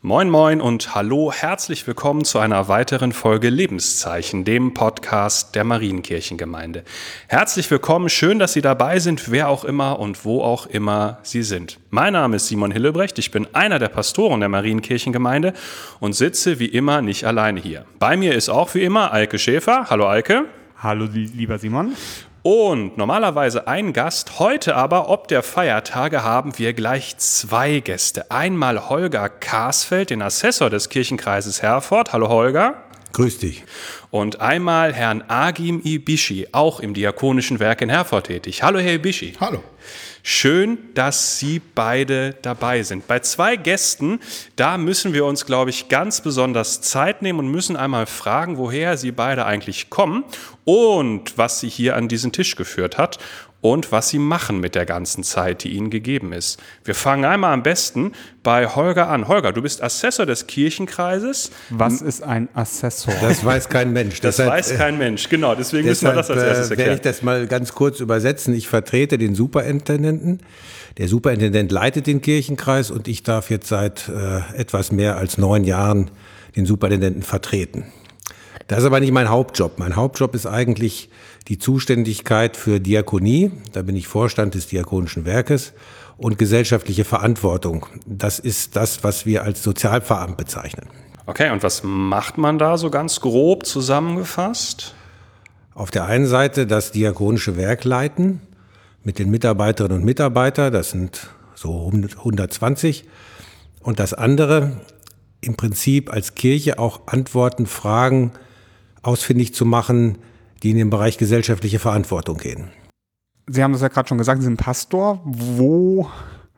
Moin moin und hallo, herzlich willkommen zu einer weiteren Folge Lebenszeichen, dem Podcast der Marienkirchengemeinde. Herzlich willkommen, schön, dass Sie dabei sind, wer auch immer und wo auch immer Sie sind. Mein Name ist Simon Hillebrecht, ich bin einer der Pastoren der Marienkirchengemeinde und sitze wie immer nicht alleine hier. Bei mir ist auch wie immer Eike Schäfer. Hallo Eike. Hallo lieber Simon. Und normalerweise ein Gast, heute aber, ob der Feiertage, haben wir gleich zwei Gäste. Einmal Holger Karsfeld, den Assessor des Kirchenkreises Herford. Hallo Holger. Grüß dich. Und einmal Herrn Agim Ibischi, auch im Diakonischen Werk in Herford tätig. Hallo Herr Ibischi. Hallo. Schön, dass Sie beide dabei sind. Bei zwei Gästen, da müssen wir uns, glaube ich, ganz besonders Zeit nehmen und müssen einmal fragen, woher Sie beide eigentlich kommen und was Sie hier an diesen Tisch geführt hat und was Sie machen mit der ganzen Zeit, die Ihnen gegeben ist. Wir fangen einmal am besten bei Holger an. Holger, du bist Assessor des Kirchenkreises. Was ist ein Assessor? Das weiß kein Mensch. Das weiß kein Mensch, genau. Deswegen müssen wir das als erstes erklären. Werde ich das mal ganz kurz übersetzen. Ich vertrete den Superintendenten. Der Superintendent leitet den Kirchenkreis und ich darf jetzt seit etwas mehr als 9 Jahren den Superintendenten vertreten. Das ist aber nicht mein Hauptjob. Mein Hauptjob ist eigentlich die Zuständigkeit für Diakonie. Da bin ich Vorstand des Diakonischen Werkes und gesellschaftliche Verantwortung. Das ist das, was wir als Sozialpfarramt bezeichnen. Okay, und was macht man da so ganz grob zusammengefasst? Auf der einen Seite das Diakonische Werk leiten mit den Mitarbeiterinnen und Mitarbeitern. Das sind so 120. Und das andere im Prinzip als Kirche auch Antworten, Fragen ausfindig zu machen, die in den Bereich gesellschaftliche Verantwortung gehen. Sie haben das ja gerade schon gesagt, Sie sind Pastor. Wo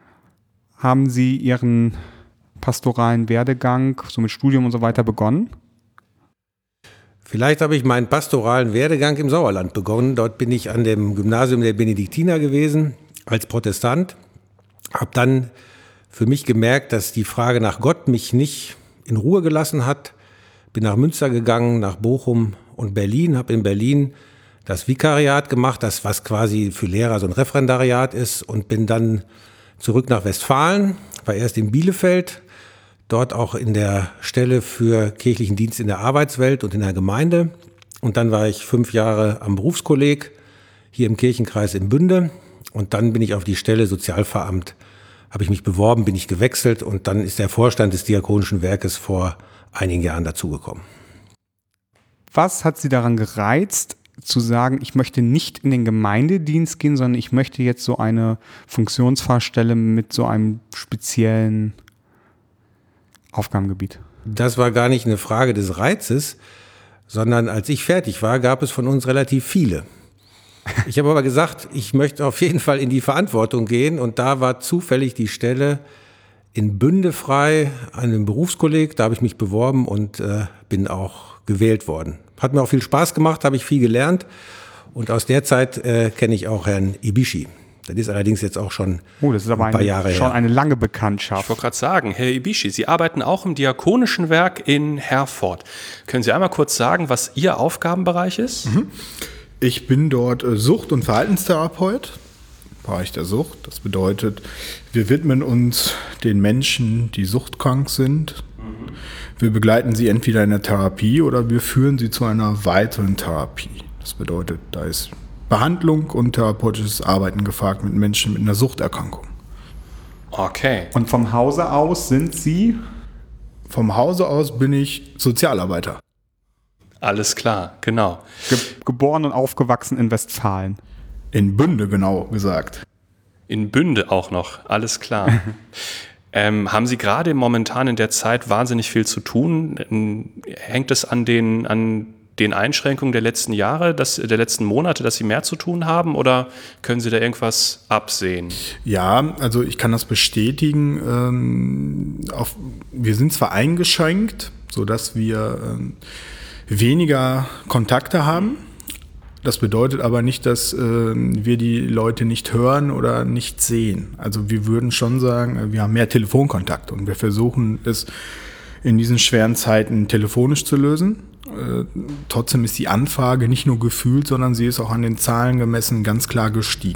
haben Sie Ihren pastoralen Werdegang, so mit Studium und so weiter, begonnen? Vielleicht habe ich meinen pastoralen Werdegang im Sauerland begonnen. Dort bin ich an dem Gymnasium der Benediktiner gewesen, als Protestant. Habe dann für mich gemerkt, dass die Frage nach Gott mich nicht in Ruhe gelassen hat. Bin nach Münster gegangen, nach Bochum und Berlin, habe in Berlin das Vikariat gemacht, das was quasi für Lehrer so ein Referendariat ist, und bin dann zurück nach Westfalen, war erst in Bielefeld, dort auch in der Stelle für kirchlichen Dienst in der Arbeitswelt und in der Gemeinde, und dann war ich 5 Jahre am Berufskolleg hier im Kirchenkreis in Bünde, und dann bin ich auf die Stelle Sozialpfarramt, habe ich mich beworben, bin ich gewechselt, und dann ist der Vorstand des Diakonischen Werkes vor einigen Jahren dazugekommen. Was hat Sie daran gereizt, zu sagen, ich möchte nicht in den Gemeindedienst gehen, sondern ich möchte jetzt so eine Funktionsfahrstelle mit so einem speziellen Aufgabengebiet? Das war gar nicht eine Frage des Reizes, sondern als ich fertig war, gab es von uns relativ viele. Ich habe aber gesagt, ich möchte auf jeden Fall in die Verantwortung gehen, und da war zufällig die Stelle in Bünde frei, an einem Berufskolleg. Da habe ich mich beworben und bin auch gewählt worden. Hat mir auch viel Spaß gemacht, habe ich viel gelernt, und aus der Zeit kenne ich auch Herrn Ibischi. Das ist allerdings jetzt auch schon das ist aber ein paar Jahre her. Schon eine lange Bekanntschaft. Ich wollte gerade sagen, Herr Ibischi, Sie arbeiten auch im Diakonischen Werk in Herford. Können Sie einmal kurz sagen, was Ihr Aufgabenbereich ist? Ich bin dort Sucht- und Verhaltenstherapeut, Bereich der Sucht. Das bedeutet, wir widmen uns den Menschen, die suchtkrank sind. Wir begleiten sie entweder in der Therapie oder wir führen sie zu einer weiteren Therapie. Das bedeutet, da ist Behandlung und therapeutisches Arbeiten gefragt mit Menschen mit einer Suchterkrankung. Okay. Und vom Hause aus sind Sie? Vom Hause aus bin ich Sozialarbeiter. Alles klar, genau. Geboren und aufgewachsen in Westfalen. In Bünde, genau gesagt. In Bünde auch noch, alles klar. Haben Sie gerade momentan in der Zeit wahnsinnig viel zu tun? Hängt es an den Einschränkungen der letzten Jahre, der letzten Monate, dass Sie mehr zu tun haben, oder können Sie da irgendwas absehen? Ja, also ich kann das bestätigen. Wir sind zwar eingeschränkt, sodass wir weniger Kontakte haben. Das bedeutet aber nicht, dass wir die Leute nicht hören oder nicht sehen. Also wir würden schon sagen, wir haben mehr Telefonkontakt und wir versuchen es in diesen schweren Zeiten telefonisch zu lösen. Trotzdem ist die Anfrage nicht nur gefühlt, sondern sie ist auch an den Zahlen gemessen ganz klar gestiegen.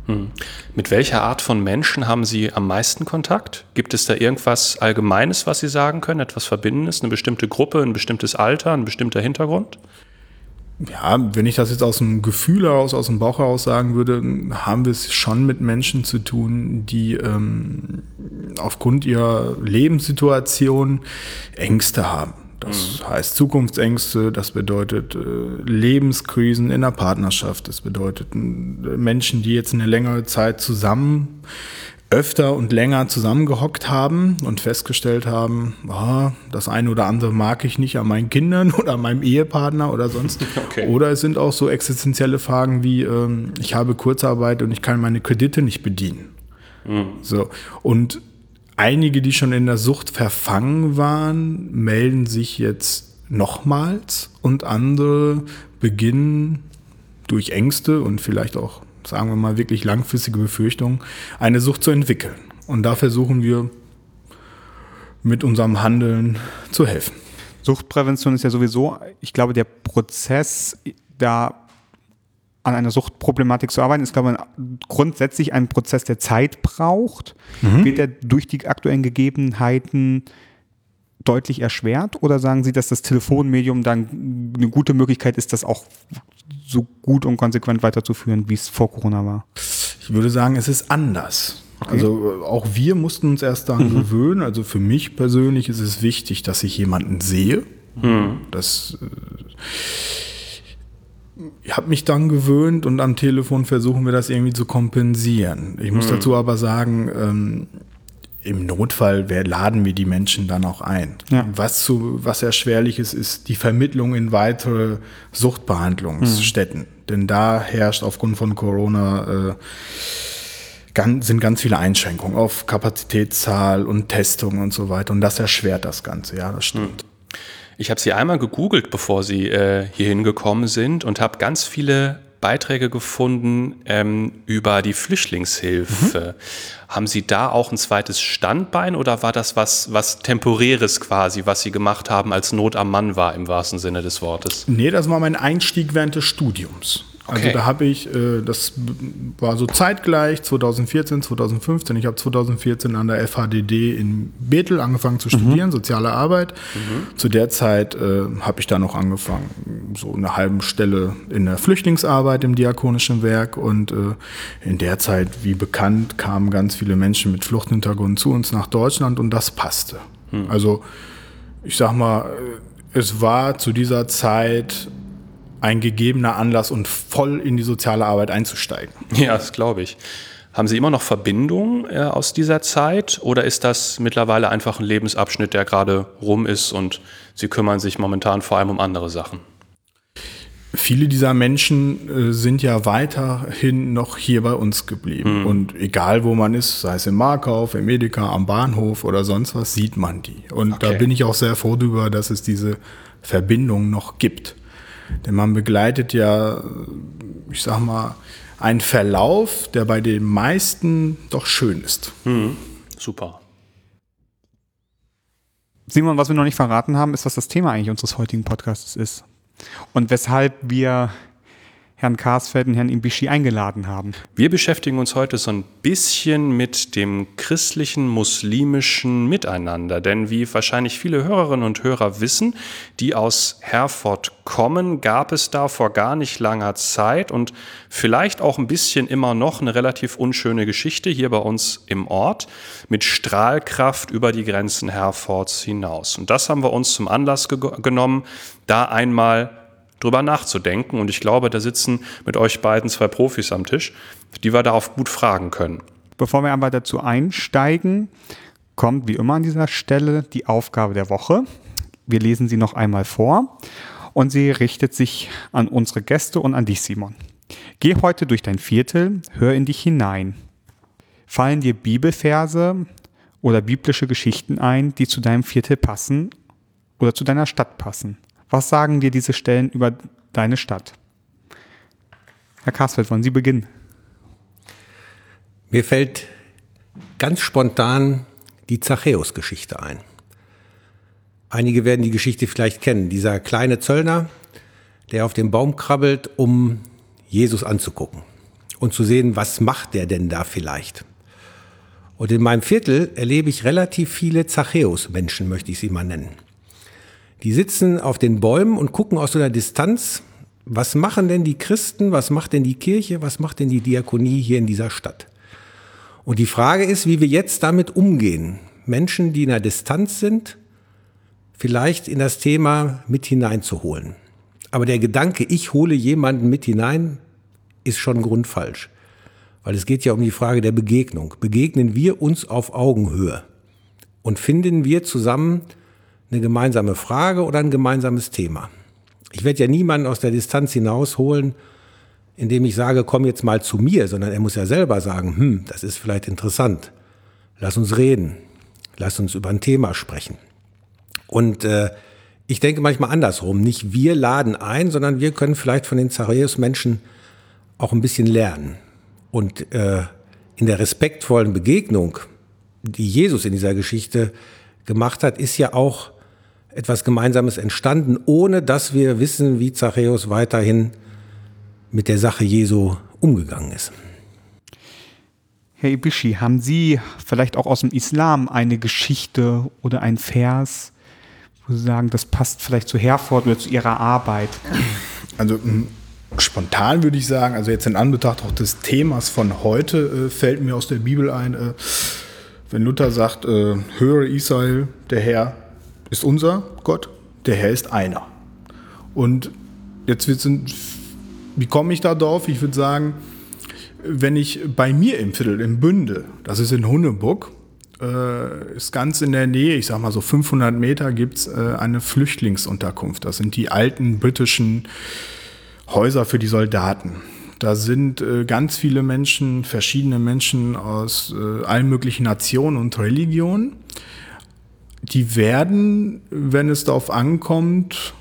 Mit welcher Art von Menschen haben Sie am meisten Kontakt? Gibt es da irgendwas Allgemeines, was Sie sagen können, etwas Verbindendes, eine bestimmte Gruppe, ein bestimmtes Alter, ein bestimmter Hintergrund? Ja, wenn ich das jetzt aus dem Gefühl heraus, aus dem Bauch heraus sagen würde, haben wir es schon mit Menschen zu tun, die aufgrund ihrer Lebenssituation Ängste haben. Das heißt Zukunftsängste, das bedeutet Lebenskrisen in der Partnerschaft, das bedeutet Menschen, die jetzt eine längere Zeit öfter und länger zusammengehockt haben und festgestellt haben, das eine oder andere mag ich nicht an meinen Kindern oder an meinem Ehepartner oder sonst. Okay. Oder es sind auch so existenzielle Fragen wie, ich habe Kurzarbeit und ich kann meine Kredite nicht bedienen. So. Und einige, die schon in der Sucht verfangen waren, melden sich jetzt nochmals und andere beginnen durch Ängste und vielleicht auch, sagen wir mal, wirklich langfristige Befürchtungen, eine Sucht zu entwickeln. Und da versuchen wir mit unserem Handeln zu helfen. Suchtprävention ist ja sowieso, ich glaube, der Prozess, da an einer Suchtproblematik zu arbeiten, ist, glaube ich, grundsätzlich ein Prozess, der Zeit braucht. Wird er durch die aktuellen Gegebenheiten deutlich erschwert? Oder sagen Sie, dass das Telefonmedium dann eine gute Möglichkeit ist, das auch so gut und konsequent weiterzuführen, wie es vor Corona war? Ich würde sagen, es ist anders. Okay. Also auch wir mussten uns erst daran gewöhnen. Also für mich persönlich ist es wichtig, dass ich jemanden sehe. Ich habe mich dann gewöhnt und am Telefon versuchen wir das irgendwie zu kompensieren. Ich muss dazu aber sagen, im Notfall laden wir die Menschen dann auch ein. Ja. Was erschwerlich ist die Vermittlung in weitere Suchtbehandlungsstätten. Denn da herrscht aufgrund von Corona sind ganz viele Einschränkungen auf Kapazitätszahl und Testung und so weiter. Und das erschwert das Ganze. Ja, das stimmt. Ich habe Sie einmal gegoogelt, bevor Sie hierhin gekommen sind und habe ganz viele Beiträge gefunden über die Flüchtlingshilfe. Haben Sie da auch ein zweites Standbein oder war das was Temporäres quasi, was Sie gemacht haben, als Not am Mann war, im wahrsten Sinne des Wortes? Nee, das war mein Einstieg während des Studiums. Also Okay. da habe ich, das war so zeitgleich, 2014, 2015. Ich habe 2014 an der FHDD in Bethel angefangen zu studieren, soziale Arbeit. Zu der Zeit habe ich dann noch angefangen, so eine halbe Stelle in der Flüchtlingsarbeit im Diakonischen Werk. Und in der Zeit, wie bekannt, kamen ganz viele Menschen mit Fluchthintergrund zu uns nach Deutschland und das passte. Also ich sag mal, es war zu dieser Zeit ein gegebener Anlass und voll in die soziale Arbeit einzusteigen. Ja, das glaube ich. Haben Sie immer noch Verbindungen aus dieser Zeit oder ist das mittlerweile einfach ein Lebensabschnitt, der gerade rum ist und Sie kümmern sich momentan vor allem um andere Sachen? Viele dieser Menschen sind ja weiterhin noch hier bei uns geblieben. Und egal wo man ist, sei es im Markauf, im Edeka, am Bahnhof oder sonst was, sieht man die. Und da bin ich auch sehr froh darüber, dass es diese Verbindung noch gibt. Denn man begleitet ja, ich sag mal, einen Verlauf, der bei den meisten doch schön ist. Super. Simon, was wir noch nicht verraten haben, ist, was das Thema eigentlich unseres heutigen Podcasts ist. Und weshalb wir Herrn Karsfeld und Herrn Ibishi eingeladen haben. Wir beschäftigen uns heute so ein bisschen mit dem christlichen, muslimischen Miteinander. Denn wie wahrscheinlich viele Hörerinnen und Hörer wissen, die aus Herford kommen, gab es da vor gar nicht langer Zeit und vielleicht auch ein bisschen immer noch eine relativ unschöne Geschichte hier bei uns im Ort mit Strahlkraft über die Grenzen Herfords hinaus. Und das haben wir uns zum Anlass genommen, da einmal drüber nachzudenken. Und ich glaube, da sitzen mit euch beiden zwei Profis am Tisch, die wir darauf gut fragen können. Bevor wir aber dazu einsteigen, kommt wie immer an dieser Stelle die Aufgabe der Woche. Wir lesen sie noch einmal vor und sie richtet sich an unsere Gäste und an dich, Simon. Geh heute durch dein Viertel, hör in dich hinein. Fallen dir Bibelverse oder biblische Geschichten ein, die zu deinem Viertel passen oder zu deiner Stadt passen? Was sagen dir diese Stellen über deine Stadt? Herr Karsfeld, wollen Sie beginnen? Mir fällt ganz spontan die Zachäus-Geschichte ein. Einige werden die Geschichte vielleicht kennen. Dieser kleine Zöllner, der auf dem Baum krabbelt, um Jesus anzugucken. und zu sehen, was macht der denn da vielleicht. Und in meinem Viertel erlebe ich relativ viele Zachäus-Menschen, möchte ich sie mal nennen. Die sitzen auf den Bäumen und gucken aus so einer Distanz, was machen denn die Christen, was macht denn die Kirche, was macht denn die Diakonie hier in dieser Stadt? Und die Frage ist, wie wir jetzt damit umgehen. Menschen, die in der Distanz sind, vielleicht in das Thema mit hineinzuholen. Aber der Gedanke, ich hole jemanden mit hinein, ist schon grundfalsch. Weil es geht ja um die Frage der Begegnung. Begegnen wir uns auf Augenhöhe? Und finden wir zusammen eine gemeinsame Frage oder ein gemeinsames Thema? Ich werde ja niemanden aus der Distanz hinausholen, indem ich sage, komm jetzt mal zu mir, sondern er muss ja selber sagen, das ist vielleicht interessant. Lass uns reden. Lass uns über ein Thema sprechen. Und ich denke manchmal andersrum. Nicht wir laden ein, sondern wir können vielleicht von den Zachäus-Menschen auch ein bisschen lernen. Und in der respektvollen Begegnung, die Jesus in dieser Geschichte gemacht hat, ist ja auch etwas Gemeinsames entstanden, ohne dass wir wissen, wie Zachäus weiterhin mit der Sache Jesu umgegangen ist. Herr Ibischi, haben Sie vielleicht auch aus dem Islam eine Geschichte oder ein Vers, wo Sie sagen, das passt vielleicht zu Herford oder zu Ihrer Arbeit? Also spontan würde ich sagen, also jetzt in Anbetracht auch des Themas von heute, fällt mir aus der Bibel ein, wenn Luther sagt, höre Israel, der Herr ist unser Gott, der Herr ist einer. Und jetzt wie komme ich da drauf? Ich würde sagen, wenn ich bei mir im Viertel, im Bünde, das ist in Hunnebuck, ist ganz in der Nähe, ich sag mal so 500 Meter, gibt es eine Flüchtlingsunterkunft. Das sind die alten britischen Häuser für die Soldaten. Da sind ganz viele Menschen, verschiedene Menschen aus allen möglichen Nationen und Religionen. Die werden, wenn es darauf ankommt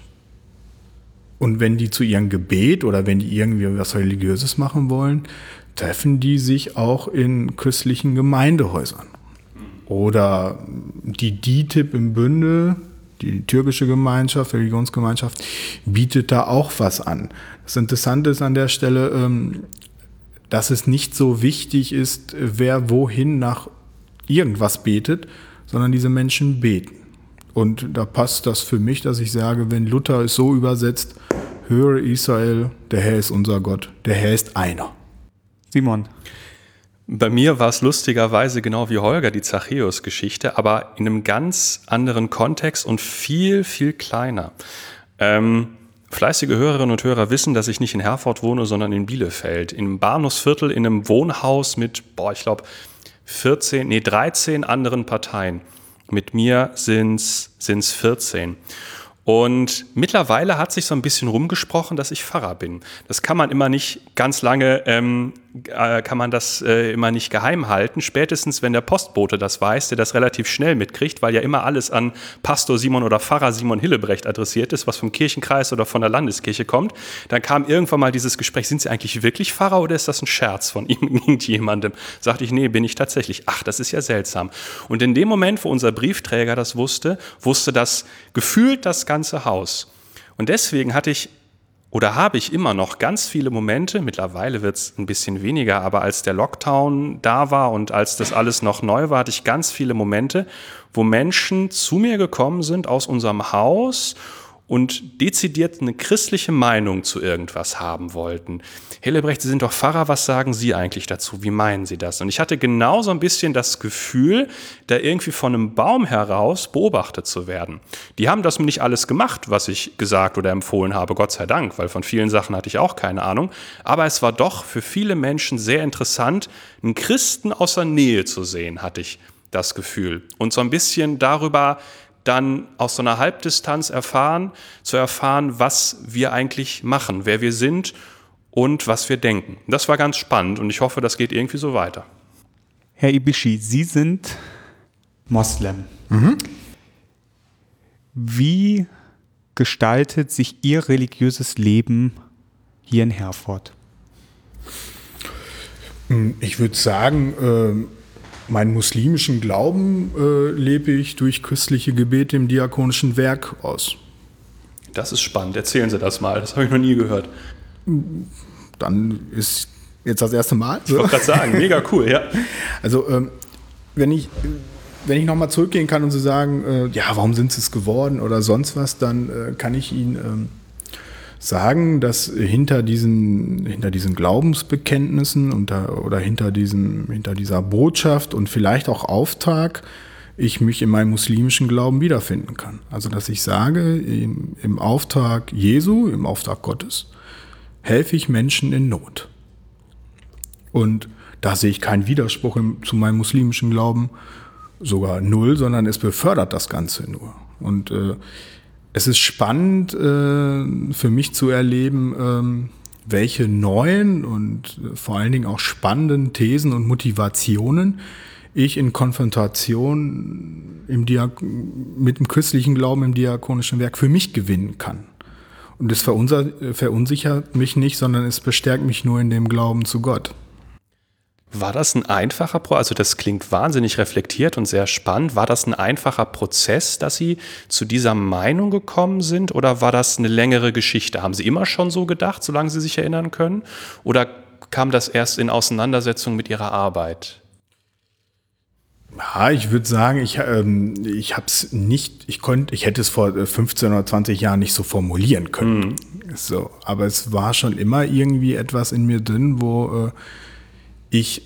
und wenn die zu ihrem Gebet oder wenn die irgendwie was Religiöses machen wollen, treffen die sich auch in christlichen Gemeindehäusern. Oder die DİTİB im Bünde, die türkische Gemeinschaft, Religionsgemeinschaft, bietet da auch was an. Das Interessante ist an der Stelle, dass es nicht so wichtig ist, wer wohin nach irgendwas betet, sondern diese Menschen beten. Und da passt das für mich, dass ich sage, wenn Luther es so übersetzt, höre Israel, der Herr ist unser Gott, der Herr ist einer. Simon. Bei mir war es lustigerweise genau wie Holger die Zachäus-Geschichte, aber in einem ganz anderen Kontext und viel, viel kleiner. Fleißige Hörerinnen und Hörer wissen, dass ich nicht in Herford wohne, sondern in Bielefeld. Im Bahnhofsviertel in einem Wohnhaus mit, ich glaube, 13 anderen Parteien. Mit mir sind's 14. Und mittlerweile hat sich so ein bisschen rumgesprochen, dass ich Pfarrer bin. Das kann man immer nicht ganz lange, immer nicht geheim halten. Spätestens, wenn der Postbote das weiß, der das relativ schnell mitkriegt, weil ja immer alles an Pastor Simon oder Pfarrer Simon Hillebrecht adressiert ist, was vom Kirchenkreis oder von der Landeskirche kommt. Dann kam irgendwann mal dieses Gespräch, sind Sie eigentlich wirklich Pfarrer oder ist das ein Scherz von irgendjemandem? Sagte ich, nee, bin ich tatsächlich. Ach, das ist ja seltsam. Und in dem Moment, wo unser Briefträger das wusste das gefühlt das ganze Haus. Und deswegen habe ich immer noch ganz viele Momente, mittlerweile wird es ein bisschen weniger, aber als der Lockdown da war und als das alles noch neu war, hatte ich ganz viele Momente, wo Menschen zu mir gekommen sind aus unserem Haus und dezidiert eine christliche Meinung zu irgendwas haben wollten. Hillebrecht, Sie sind doch Pfarrer, was sagen Sie eigentlich dazu? Wie meinen Sie das? Und ich hatte genau so ein bisschen das Gefühl, da irgendwie von einem Baum heraus beobachtet zu werden. Die haben das nicht alles gemacht, was ich gesagt oder empfohlen habe, Gott sei Dank, weil von vielen Sachen hatte ich auch keine Ahnung. Aber es war doch für viele Menschen sehr interessant, einen Christen aus der Nähe zu sehen, hatte ich das Gefühl. Und so ein bisschen darüber dann aus so einer Halbdistanz zu erfahren, was wir eigentlich machen, wer wir sind und was wir denken. Das war ganz spannend und ich hoffe, das geht irgendwie so weiter. Herr Ibischi, Sie sind Moslem. Wie gestaltet sich Ihr religiöses Leben hier in Herford? Ich würde sagen, meinen muslimischen Glauben lebe ich durch christliche Gebete im diakonischen Werk aus. Das ist spannend. Erzählen Sie das mal. Das habe ich noch nie gehört. Dann ist Jetzt das erste Mal. Ich wollte gerade sagen, mega cool, ja. Also wenn ich nochmal zurückgehen kann und so sagen, ja, warum sind sie es geworden oder sonst was, dann kann ich Ihnen sagen, dass hinter diesen Glaubensbekenntnissen oder hinter dieser Botschaft und vielleicht auch Auftrag ich mich in meinem muslimischen Glauben wiederfinden kann. Also dass ich sage, im Auftrag Jesu, im Auftrag Gottes, helfe ich Menschen in Not. Und da sehe ich keinen Widerspruch zu meinem muslimischen Glauben, sogar null, sondern es befördert das Ganze nur. Und es ist spannend für mich zu erleben, welche neuen und vor allen Dingen auch spannenden Thesen und Motivationen ich in Konfrontation mit dem christlichen Glauben im diakonischen Werk für mich gewinnen kann. Und es verunsichert mich nicht, sondern es bestärkt mich nur in dem Glauben zu Gott. War das ein einfacher Prozess? Also das klingt wahnsinnig reflektiert und sehr spannend. War das ein einfacher Prozess, dass Sie zu dieser Meinung gekommen sind? Oder war das eine längere Geschichte? Haben Sie immer schon so gedacht, solange Sie sich erinnern können? Oder kam das erst in Auseinandersetzung mit Ihrer Arbeit? Ja, ich würde sagen, ich hätte es vor 15 oder 20 Jahren nicht so formulieren können. So, aber es war schon immer irgendwie etwas in mir drin, wo ich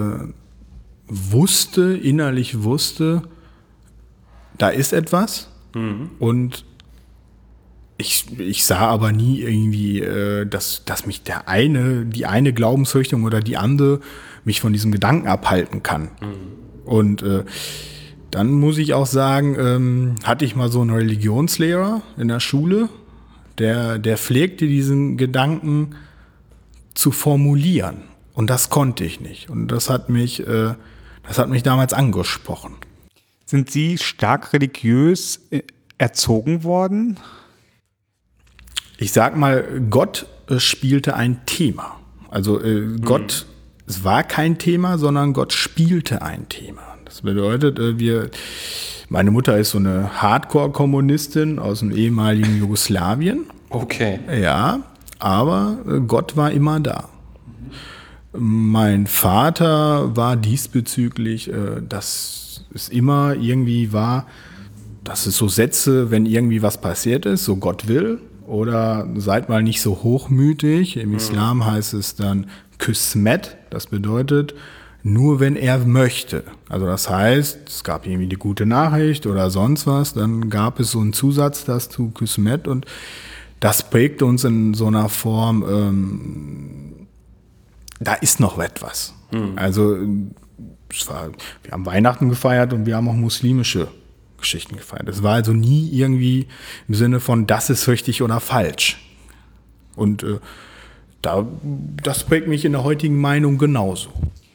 innerlich wusste, da ist etwas. Und ich sah aber nie irgendwie, dass mich die eine Glaubensrichtung oder die andere mich von diesem Gedanken abhalten kann. Und dann muss ich auch sagen, hatte ich mal so einen Religionslehrer in der Schule, der pflegte diesen Gedanken zu formulieren. Und das konnte ich nicht. Und das hat mich damals angesprochen. Sind Sie stark religiös erzogen worden? Ich sag mal, Gott spielte ein Thema. Also Gott, es war kein Thema, sondern Gott spielte ein Thema. Das bedeutet, meine Mutter ist so eine Hardcore-Kommunistin aus dem ehemaligen Jugoslawien. Okay. Ja, aber Gott war immer da. Mein Vater war diesbezüglich, dass es immer irgendwie war, dass es so Sätze, wenn irgendwie was passiert ist, so Gott will, oder seid mal nicht so hochmütig. Im Islam heißt es dann Qismet, das bedeutet nur wenn er möchte. Also das heißt, es gab irgendwie die gute Nachricht oder sonst was, dann gab es so einen Zusatz dazu, Qismet, und das prägt uns in so einer Form, da ist noch etwas. Also wir haben Weihnachten gefeiert und wir haben auch muslimische Geschichten gefeiert. Es war also nie irgendwie im Sinne von, das ist richtig oder falsch. Und das prägt mich in der heutigen Meinung genauso.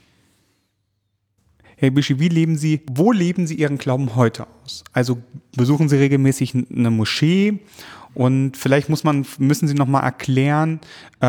Herr Bischi, wo leben Sie Ihren Glauben heute aus? Also besuchen Sie regelmäßig eine Moschee und vielleicht müssen Sie noch mal erklären,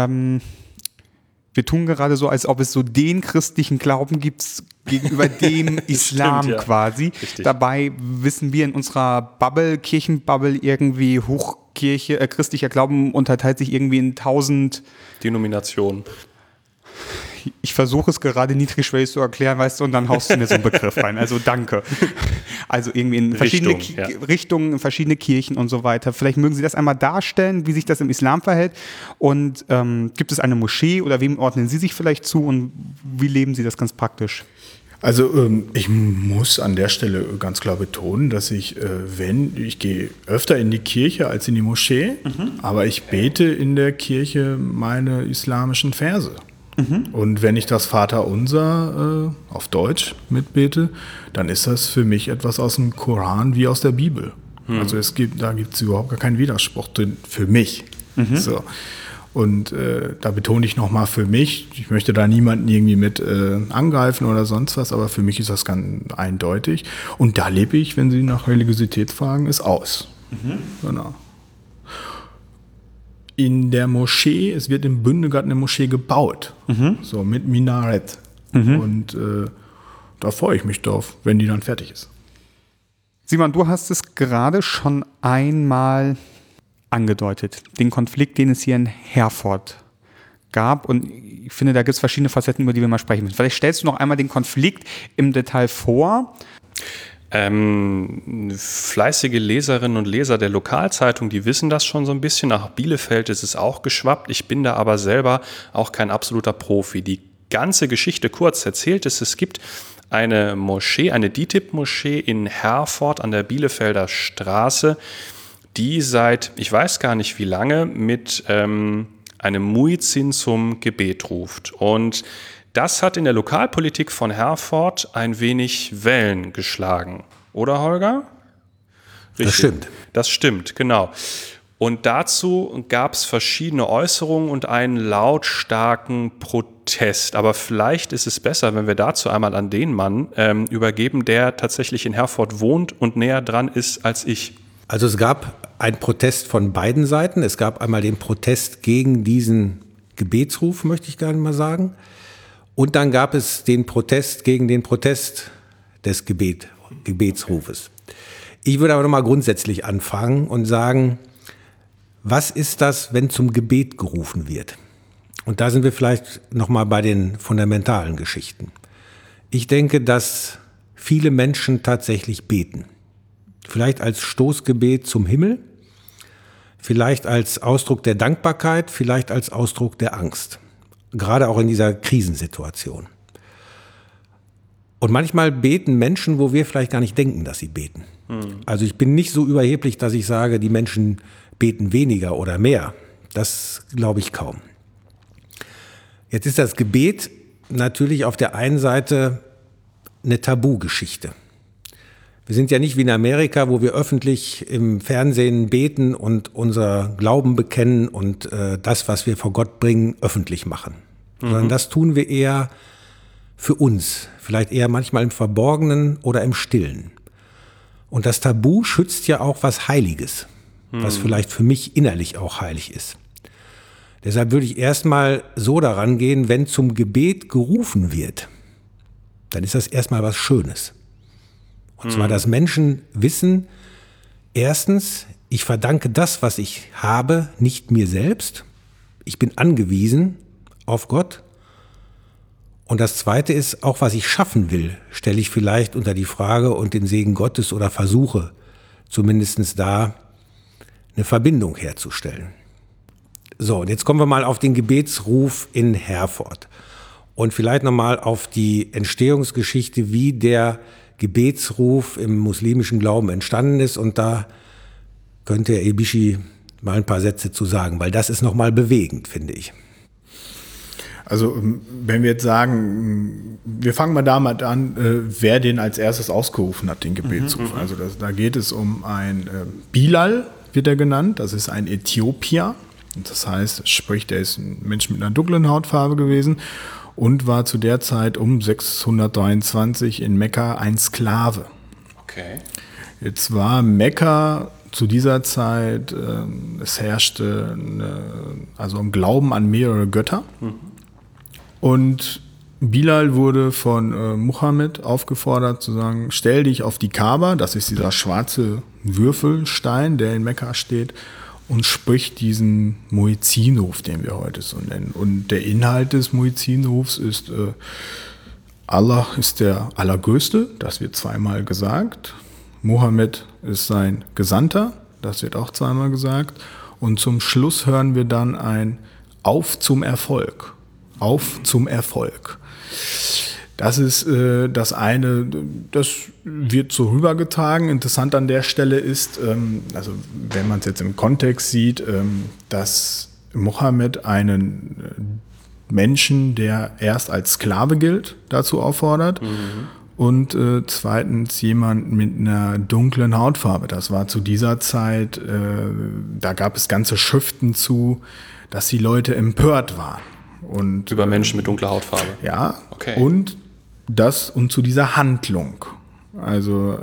wir tun gerade so, als ob es so den christlichen Glauben gibt gegenüber dem Islam stimmt, ja. Quasi. Richtig. Dabei wissen wir in unserer Kirchenbubble irgendwie christlicher Glauben unterteilt sich irgendwie in 1000 Denominationen. Ich versuche es gerade niedrigschwellig zu erklären, weißt du, und dann haust du mir so einen Begriff rein. Also danke. Also irgendwie in verschiedene Richtungen, verschiedene Kirchen und so weiter. Vielleicht mögen Sie das einmal darstellen, wie sich das im Islam verhält. Und gibt es eine Moschee oder wem ordnen Sie sich vielleicht zu und wie leben Sie das ganz praktisch? Also ich muss an der Stelle ganz klar betonen, dass ich gehe öfter in die Kirche als in die Moschee, aber ich bete in der Kirche meine islamischen Verse. Und wenn ich das Vaterunser auf Deutsch mitbete, dann ist das für mich etwas aus dem Koran wie aus der Bibel. Also da gibt es überhaupt gar keinen Widerspruch drin für mich. So. Und da betone ich nochmal für mich, ich möchte da niemanden irgendwie mit angreifen oder sonst was, aber für mich ist das ganz eindeutig. Und da lebe ich, wenn Sie nach Religiosität fragen, es aus. Genau. In der Moschee, es wird in Bündegard eine Moschee gebaut, so mit Minarett. Und da freue ich mich drauf, wenn die dann fertig ist. Simon, du hast es gerade schon einmal angedeutet, den Konflikt, den es hier in Herford gab. Und ich finde, da gibt es verschiedene Facetten, über die wir mal sprechen müssen. Vielleicht stellst du noch einmal den Konflikt im Detail vor. Fleißige Leserinnen und Leser der Lokalzeitung, die wissen das schon so ein bisschen. Nach Bielefeld ist es auch geschwappt. Ich bin da aber selber auch kein absoluter Profi. Die ganze Geschichte kurz erzählt ist, es gibt eine Moschee, eine DİTİB-Moschee in Herford an der Bielefelder Straße, die seit, ich weiß gar nicht wie lange, mit einem Muezzin zum Gebet ruft. Und das hat in der Lokalpolitik von Herford ein wenig Wellen geschlagen. Oder, Holger? Richtig. Das stimmt. Das stimmt, genau. Und dazu gab es verschiedene Äußerungen und einen lautstarken Protest. Aber vielleicht ist es besser, wenn wir dazu einmal an den Mann übergeben, der tatsächlich in Herford wohnt und näher dran ist als ich. Also es gab einen Protest von beiden Seiten. Es gab einmal den Protest gegen diesen Gebetsruf, möchte ich gerne mal sagen. Und dann gab es den Protest gegen den Protest des Gebetsrufes. Ich würde aber nochmal grundsätzlich anfangen und sagen, was ist das, wenn zum Gebet gerufen wird? Und da sind wir vielleicht nochmal bei den fundamentalen Geschichten. Ich denke, dass viele Menschen tatsächlich beten. Vielleicht als Stoßgebet zum Himmel, vielleicht als Ausdruck der Dankbarkeit, vielleicht als Ausdruck der Angst. Gerade auch in dieser Krisensituation. Und manchmal beten Menschen, wo wir vielleicht gar nicht denken, dass sie beten. Also ich bin nicht so überheblich, dass ich sage, die Menschen beten weniger oder mehr. Das glaube ich kaum. Jetzt ist das Gebet natürlich auf der einen Seite eine Tabugeschichte. Wir sind ja nicht wie in Amerika, wo wir öffentlich im Fernsehen beten und unser Glauben bekennen und das, was wir vor Gott bringen, öffentlich machen. Sondern das tun wir eher für uns, vielleicht eher manchmal im Verborgenen oder im Stillen. Und das Tabu schützt ja auch was Heiliges, was vielleicht für mich innerlich auch heilig ist. Deshalb würde ich erstmal so daran gehen, wenn zum Gebet gerufen wird, dann ist das erstmal was Schönes. Und zwar, dass Menschen wissen, erstens, ich verdanke das, was ich habe, nicht mir selbst. Ich bin angewiesen auf Gott. Und das Zweite ist, auch was ich schaffen will, stelle ich vielleicht unter die Frage und den Segen Gottes oder versuche zumindest da eine Verbindung herzustellen. So, und jetzt kommen wir mal auf den Gebetsruf in Herford. Und vielleicht nochmal auf die Entstehungsgeschichte, wie der Gebetsruf im muslimischen Glauben entstanden ist. Und da könnte Herr Ebischi mal ein paar Sätze zu sagen, weil das ist nochmal bewegend, finde ich. Also wenn wir jetzt sagen, wir fangen mal damit an, wer den als erstes ausgerufen hat, den Gebetsruf. Also da geht es um ein Bilal, wird er genannt, das ist ein Äthiopier. Das heißt, sprich, der ist ein Mensch mit einer dunklen Hautfarbe gewesen und war zu der Zeit um 623 in Mekka ein Sklave. Okay. Jetzt war Mekka zu dieser Zeit, es herrschte also ein Glauben an mehrere Götter. Und Bilal wurde von Mohammed aufgefordert zu sagen, stell dich auf die Kaaba, das ist dieser schwarze Würfelstein, der in Mekka steht, und spricht diesen Muezzinruf, den wir heute so nennen. Und der Inhalt des Muezzinrufs ist, Allah ist der Allergrößte, das wird zweimal gesagt. Mohammed ist sein Gesandter, das wird auch zweimal gesagt. Und zum Schluss hören wir dann ein Auf zum Erfolg. Auf zum Erfolg. Das ist das eine, das wird so rübergetragen. Interessant an der Stelle ist, also wenn man es jetzt im Kontext sieht, dass Mohammed einen Menschen, der erst als Sklave gilt, dazu auffordert. Und zweitens jemand mit einer dunklen Hautfarbe. Das war zu dieser Zeit, da gab es ganze Schriften zu, dass die Leute empört waren. Und, über Menschen mit dunkler Hautfarbe? Ja, okay. Und zu dieser Handlung. Also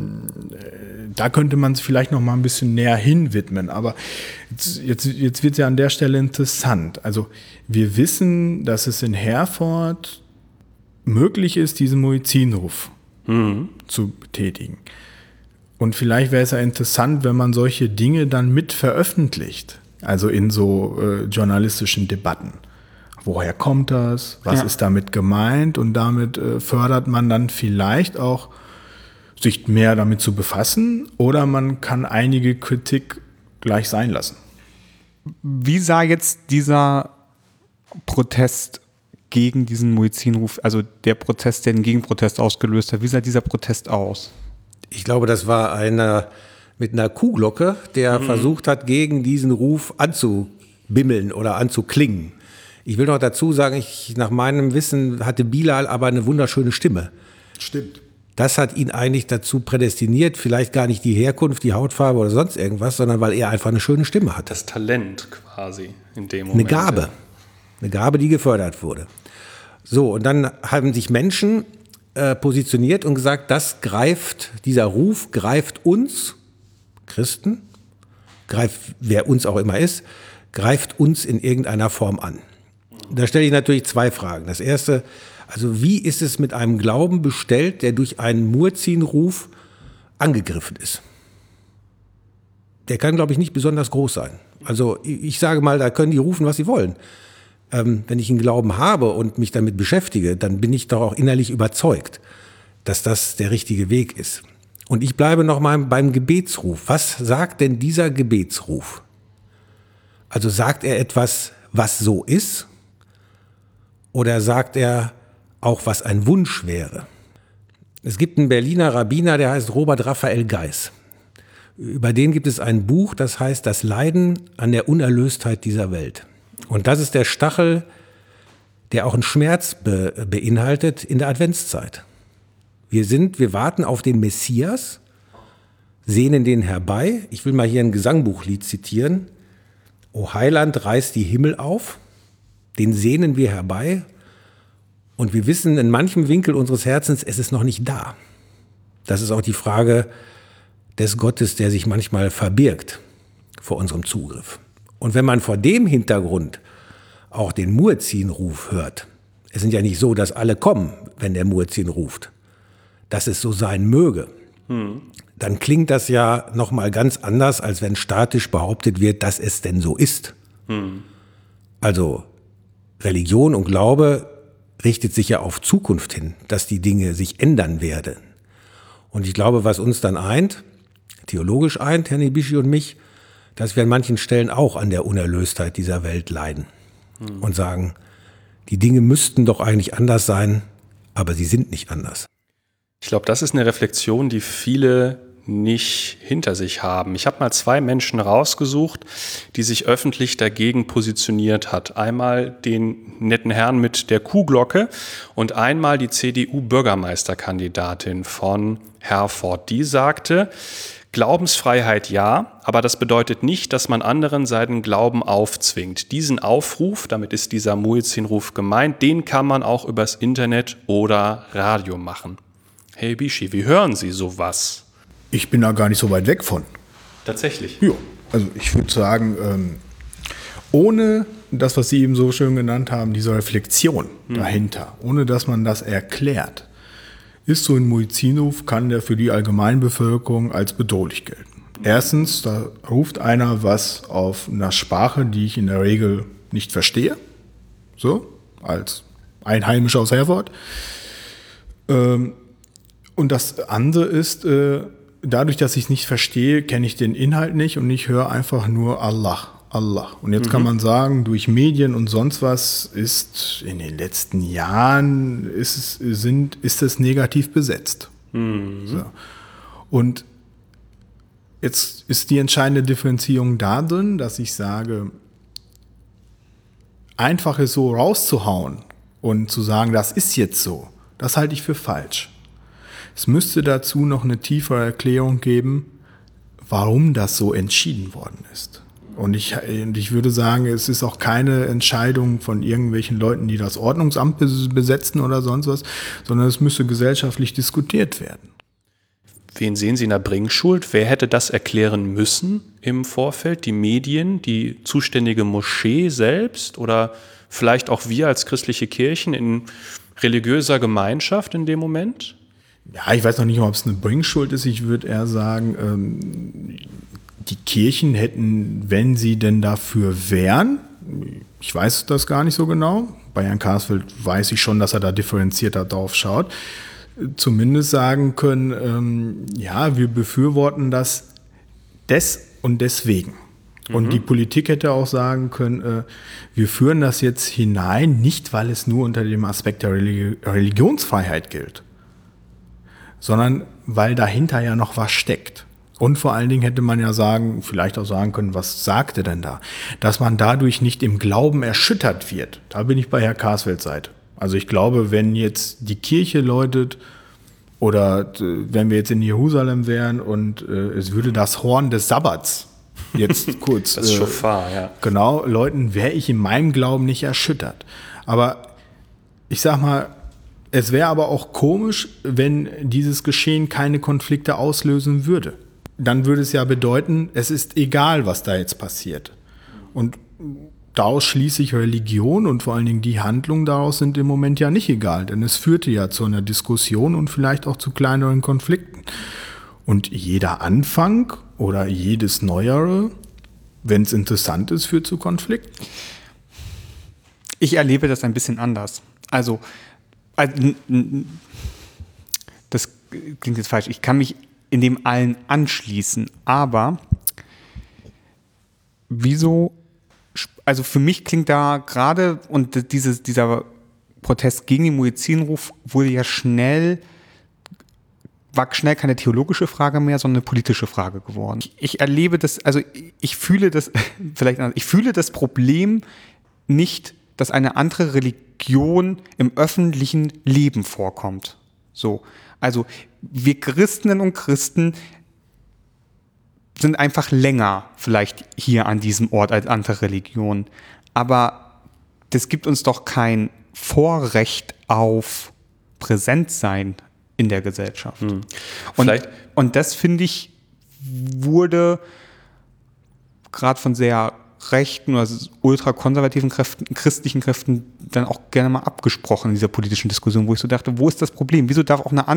da könnte man es vielleicht noch mal ein bisschen näher hinwidmen. Aber jetzt wird es ja an der Stelle interessant. Also wir wissen, dass es in Herford möglich ist, diesen Muezzinruf zu betätigen. Und vielleicht wäre es ja interessant, wenn man solche Dinge dann mit veröffentlicht. Also in so journalistischen Debatten. woher kommt das, was ist damit gemeint, und damit fördert man dann vielleicht auch, sich mehr damit zu befassen, oder man kann einige Kritik gleich sein lassen. Wie sah jetzt dieser Protest gegen diesen Muezzinruf, also der Protest, der den Gegenprotest ausgelöst hat, wie sah dieser Protest aus? Ich glaube, das war einer mit einer Kuhglocke, der versucht hat, gegen diesen Ruf anzubimmeln oder anzuklingen. Ich will noch dazu sagen, nach meinem Wissen hatte Bilal aber eine wunderschöne Stimme. Stimmt. Das hat ihn eigentlich dazu prädestiniert, vielleicht gar nicht die Herkunft, die Hautfarbe oder sonst irgendwas, sondern weil er einfach eine schöne Stimme hat. Das Talent quasi in dem Moment. Eine Gabe, die gefördert wurde. So, und dann haben sich Menschen positioniert und gesagt, dieser Ruf greift uns, Christen, greift, wer uns auch immer ist, greift uns in irgendeiner Form an. Da stelle ich natürlich zwei Fragen. Das erste, also wie ist es mit einem Glauben bestellt, der durch einen Muezzin-Ruf angegriffen ist? Der kann, glaube ich, nicht besonders groß sein. Also ich sage mal, da können die rufen, was sie wollen. Wenn ich einen Glauben habe und mich damit beschäftige, dann bin ich doch auch innerlich überzeugt, dass das der richtige Weg ist. Und ich bleibe noch mal beim Gebetsruf. Was sagt denn dieser Gebetsruf? Also sagt er etwas, was so ist? Oder sagt er auch, was ein Wunsch wäre? Es gibt einen Berliner Rabbiner, der heißt Robert Raphael Geis. Über den gibt es ein Buch, das heißt Das Leiden an der Unerlöstheit dieser Welt. Und das ist der Stachel, der auch einen Schmerz beinhaltet in der Adventszeit. Wir warten auf den Messias, sehnen den herbei. Ich will mal hier ein Gesangbuchlied zitieren. O Heiland, reiß die Himmel auf. Den sehnen wir herbei. Und wir wissen in manchem Winkel unseres Herzens, es ist noch nicht da. Das ist auch die Frage des Gottes, der sich manchmal verbirgt vor unserem Zugriff. Und wenn man vor dem Hintergrund auch den Muezzin-Ruf hört, es sind ja nicht so, dass alle kommen, wenn der Muezzin ruft, dass es so sein möge, dann klingt das ja nochmal ganz anders, als wenn statisch behauptet wird, dass es denn so ist. Also Religion und Glaube richtet sich ja auf Zukunft hin, dass die Dinge sich ändern werden. Und ich glaube, was uns dann eint, theologisch eint, Herr Nebischi und mich, dass wir an manchen Stellen auch an der Unerlöstheit dieser Welt leiden und sagen, die Dinge müssten doch eigentlich anders sein, aber sie sind nicht anders. Ich glaube, das ist eine Reflexion, die viele nicht hinter sich haben. Ich habe mal 2 Menschen rausgesucht, die sich öffentlich dagegen positioniert hat. Einmal den netten Herrn mit der Kuhglocke und einmal die CDU-Bürgermeisterkandidatin von Herford. Die sagte, Glaubensfreiheit ja, aber das bedeutet nicht, dass man anderen seinen Glauben aufzwingt. Diesen Aufruf, damit ist dieser Muezzin-Ruf gemeint, den kann man auch übers Internet oder Radio machen. Hey Bischi, wie hören Sie sowas? Ich bin da gar nicht so weit weg von. Tatsächlich? Ja, also ich würde sagen, ohne das, was Sie eben so schön genannt haben, diese Reflexion dahinter, ohne dass man das erklärt, ist so ein Muezzin-Ruf, kann der für die Allgemeinbevölkerung als bedrohlich gelten. Erstens, da ruft einer was auf einer Sprache, die ich in der Regel nicht verstehe, so, als Einheimischer aus Herford. Und das andere ist, dadurch, dass ich es nicht verstehe, kenne ich den Inhalt nicht und ich höre einfach nur Allah, Allah. Und jetzt kann man sagen, durch Medien und sonst was ist in den letzten Jahren ist es negativ besetzt. So. Und jetzt ist die entscheidende Differenzierung darin, dass ich sage, einfach es so rauszuhauen und zu sagen, das ist jetzt so, das halte ich für falsch. Es müsste dazu noch eine tiefere Erklärung geben, warum das so entschieden worden ist. Und ich würde sagen, es ist auch keine Entscheidung von irgendwelchen Leuten, die das Ordnungsamt besetzen oder sonst was, sondern es müsste gesellschaftlich diskutiert werden. Wen sehen Sie in der Bringschuld? Wer hätte das erklären müssen im Vorfeld? Die Medien, die zuständige Moschee selbst oder vielleicht auch wir als christliche Kirchen in religiöser Gemeinschaft in dem Moment? Ja, ich weiß noch nicht, ob es eine Bringschuld ist. Ich würde eher sagen, die Kirchen hätten, wenn sie denn dafür wären, ich weiß das gar nicht so genau. Bei Herrn Karsfeld weiß ich schon, dass er da differenzierter drauf schaut. Zumindest sagen können, ja, wir befürworten das des und deswegen. Und die Politik hätte auch sagen können, wir führen das jetzt hinein, nicht weil es nur unter dem Aspekt der Religionsfreiheit gilt, sondern weil dahinter ja noch was steckt. Und vor allen Dingen hätte man ja vielleicht auch sagen können, was sagt er denn da? Dass man dadurch nicht im Glauben erschüttert wird. Da bin ich bei Herrn Karsfelds Seite. Also ich glaube, wenn jetzt die Kirche läutet oder wenn wir jetzt in Jerusalem wären und es würde das Horn des Sabbats jetzt kurz das Schofar, ja. Genau, läuten, wäre ich in meinem Glauben nicht erschüttert. Aber ich sag mal, es wäre aber auch komisch, wenn dieses Geschehen keine Konflikte auslösen würde. Dann würde es ja bedeuten, es ist egal, was da jetzt passiert. Und daraus schließe ich, Religion und vor allen Dingen die Handlungen daraus sind im Moment ja nicht egal, denn es führte ja zu einer Diskussion und vielleicht auch zu kleineren Konflikten. Und jeder Anfang oder jedes Neuere, wenn es interessant ist, führt zu Konflikten. Ich erlebe das ein bisschen anders. Also, das klingt jetzt falsch. Ich kann mich in dem allen anschließen, aber wieso, also für mich klingt da gerade, und dieser Protest gegen den Muezzinruf war schnell keine theologische Frage mehr, sondern eine politische Frage geworden. Ich erlebe das, also ich fühle das Problem nicht, dass eine andere Religion im öffentlichen Leben vorkommt. So, also wir Christinnen und Christen sind einfach länger vielleicht hier an diesem Ort als andere Religionen, aber das gibt uns doch kein Vorrecht auf Präsentsein in der Gesellschaft. Und das, finde ich, wurde gerade von sehr rechten oder ultrakonservativen Kräften, christlichen Kräften dann auch gerne mal abgesprochen in dieser politischen Diskussion, wo ich so dachte, wo ist das Problem? Wieso darf auch eine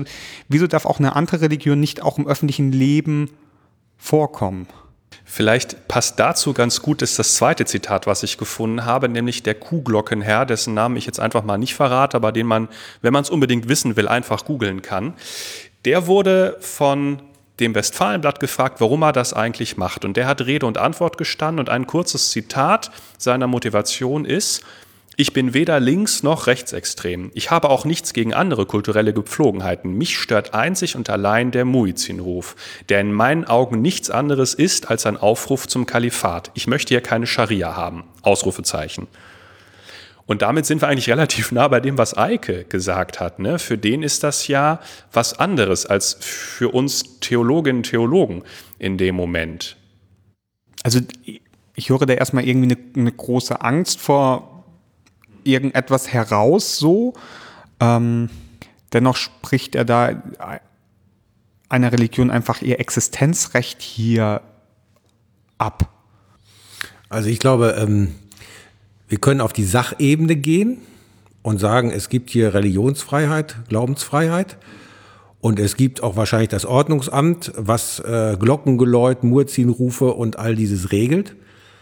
andere Religion nicht auch im öffentlichen Leben vorkommen? Vielleicht passt dazu ganz gut ist das zweite Zitat, was ich gefunden habe, nämlich der Kuhglockenherr, dessen Namen ich jetzt einfach mal nicht verrate, aber den man, wenn man es unbedingt wissen will, einfach googeln kann. Der wurde von dem Westfalenblatt gefragt, warum er das eigentlich macht. Und der hat Rede und Antwort gestanden und ein kurzes Zitat seiner Motivation ist: Ich bin weder links noch rechtsextrem. Ich habe auch nichts gegen andere kulturelle Gepflogenheiten. Mich stört einzig und allein der Muezzinruf, der in meinen Augen nichts anderes ist als ein Aufruf zum Kalifat. Ich möchte hier keine Scharia haben. Ausrufezeichen. Und damit sind wir eigentlich relativ nah bei dem, was Eike gesagt hat. Ne? Für den ist das ja was anderes als für uns Theologinnen und Theologen in dem Moment. Also ich höre da erstmal irgendwie eine große Angst vor irgendetwas heraus, so. Dennoch spricht er da einer Religion einfach ihr Existenzrecht hier ab. Also ich glaube, wir können auf die Sachebene gehen und sagen, es gibt hier Religionsfreiheit, Glaubensfreiheit und es gibt auch wahrscheinlich das Ordnungsamt, was Glockengeläut, Muezzinrufe und all dieses regelt.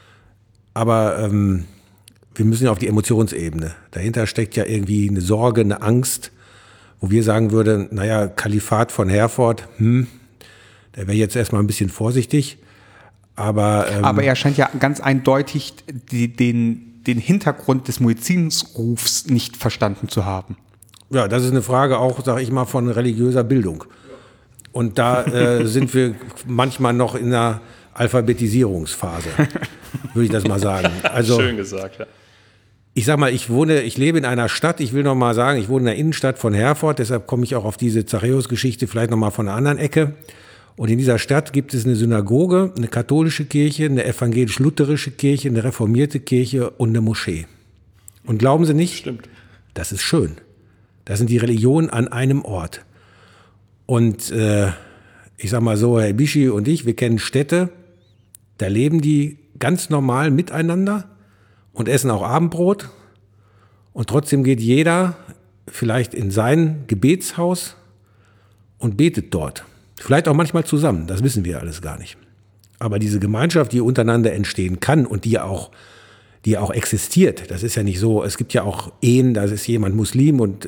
Aber wir müssen ja auf die Emotionsebene. Dahinter steckt ja irgendwie eine Sorge, eine Angst, wo wir sagen würden, naja, Kalifat von Herford, der wäre jetzt erstmal ein bisschen vorsichtig. Aber er scheint ja ganz eindeutig den Hintergrund des Muezzinrufs nicht verstanden zu haben. Ja, das ist eine Frage auch, sage ich mal, von religiöser Bildung. Und da sind wir manchmal noch in einer Alphabetisierungsphase, würde ich das mal sagen. Also, schön gesagt, ja. Ich sag mal, ich lebe in einer Stadt, ich will noch mal sagen, ich wohne in der Innenstadt von Herford, deshalb komme ich auch auf diese Zachäus-Geschichte vielleicht noch mal von einer anderen Ecke. Und in dieser Stadt gibt es eine Synagoge, eine katholische Kirche, eine evangelisch-lutherische Kirche, eine reformierte Kirche und eine Moschee. Und glauben Sie nicht? Stimmt. Das ist schön. Das sind die Religionen an einem Ort. Und ich sag mal so, Herr Bischi und ich, wir kennen Städte, da leben die ganz normal miteinander und essen auch Abendbrot. Und trotzdem geht jeder vielleicht in sein Gebetshaus und betet dort. Vielleicht auch manchmal zusammen, das wissen wir alles gar nicht. Aber diese Gemeinschaft, die untereinander entstehen kann und die ja auch die ja auch existiert. Das ist ja nicht so, es gibt ja auch Ehen, da ist jemand Muslim und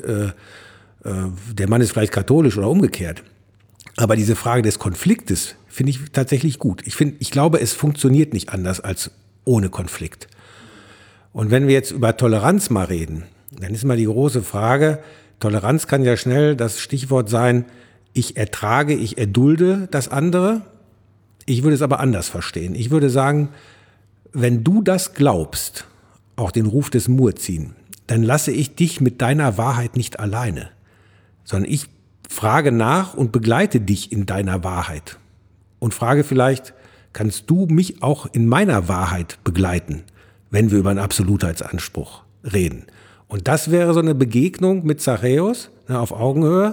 der Mann ist vielleicht katholisch oder umgekehrt. Aber diese Frage des Konfliktes finde ich tatsächlich gut. Ich glaube, es funktioniert nicht anders als ohne Konflikt. Und wenn wir jetzt über Toleranz mal reden, dann ist mal die große Frage, Toleranz kann ja schnell das Stichwort sein, ich ertrage, ich erdulde das andere. Ich würde es aber anders verstehen. Ich würde sagen, wenn du das glaubst, auch den Ruf des Muezzin, dann lasse ich dich mit deiner Wahrheit nicht alleine, sondern ich frage nach und begleite dich in deiner Wahrheit und frage vielleicht, kannst du mich auch in meiner Wahrheit begleiten, wenn wir über einen Absolutheitsanspruch reden? Und das wäre so eine Begegnung mit Zachäus, auf Augenhöhe.